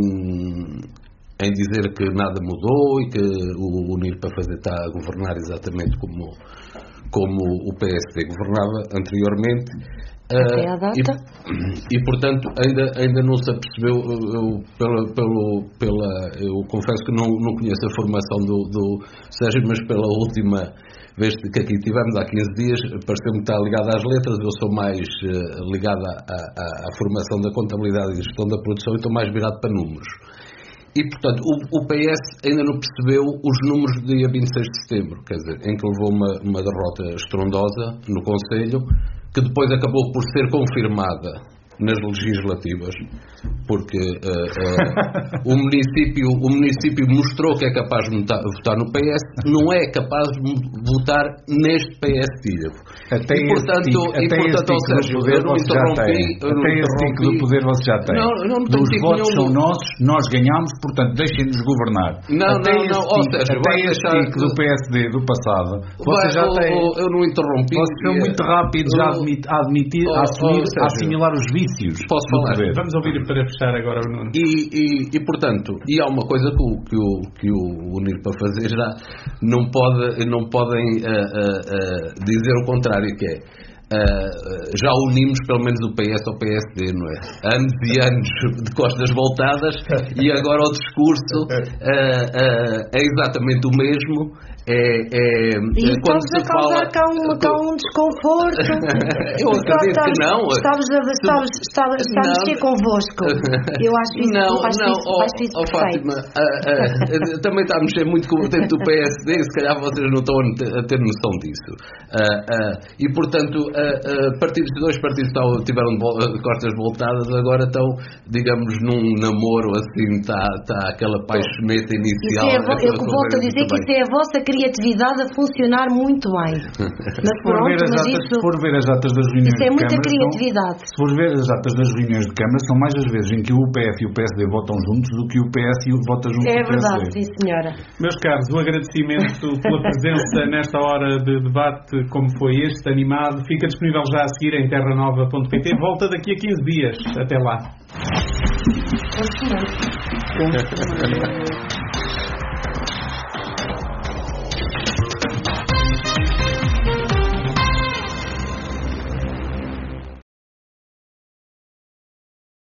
em em dizer que nada mudou e que o Unir para Fazer está a governar exatamente como, como o P S D governava anteriormente. Até à data. E, e portanto ainda, ainda não se apercebeu, eu, pela, pelo, pela, eu confesso que não, não conheço a formação do, do Sérgio, mas pela última vez que aqui tivemos há quinze dias, pareceu-me que está ligado às letras. Eu sou mais uh, ligado à, à, à formação da contabilidade e gestão da produção e estou mais virado para números. E, portanto, o, o P S ainda não percebeu os números do dia vinte e seis de setembro, quer dizer, em que levou uma, uma derrota estrondosa no Conselho, que depois acabou por ser confirmada nas legislativas, porque uh, uh, o, município, o município mostrou que é capaz de votar, votar no P S, não é capaz de votar neste P S Tilhavo. Até e, portanto, esse, e, portanto ao Sérgio, eu não interrompi... Até esse tico do poder você já tem. Não, não, não Os votos são nossos, nós ganhamos, portanto deixem-nos governar. Não, até não, não, ó Sérgio, até esse deixar... tico do P S D do passado, você vai, já eu, tem... Eu, eu não interrompi. Você foi muito rápido já a admitir, a assumir, a assimilar os vícios. Posso falar? Vamos ouvir para fechar agora o Nuno. E, e, e, portanto, e há uma coisa que o, que o, que o Unir para Fazer já não, pode, não podem uh, uh, uh, dizer o contrário, que é uh, já unimos pelo menos o P S ao P S D, não é? Anos e anos de costas voltadas e agora o discurso uh, uh, é exatamente o mesmo. É, é, e quando estás se a causar fala... cá um, cá um desconforto. Eu acredito estás, que não. Estás a, estás, estás, estás a mexer convosco. Eu acho isso, não, acho não, isso, oh, acho isso oh, Fátima, uh, uh, também está a mexer muito com o tempo do P S D, se calhar vocês não estão a ter noção disso. Uh, uh, e portanto, uh, uh, partidos, dois partidos estão, tiveram de costas voltadas, agora estão, digamos, num namoro assim, está tá aquela paixoneta inicial. É, eu volto a dizer que isso é a vossa criatividade a funcionar muito bem. Mas pronto, mas datas, isso, se for ver as datas das reuniões isso é de muita Câmara, criatividade. São, se for ver as datas das reuniões de Câmara, são mais as vezes em que o P F e o P S D votam juntos do que o P S vota junto é com o P S D. É verdade, sim senhora. Meus caros, o agradecimento pela presença nesta hora de debate, como foi este, animado, fica disponível já a seguir em terra nova ponto pt. Volta daqui a quinze dias. Até lá.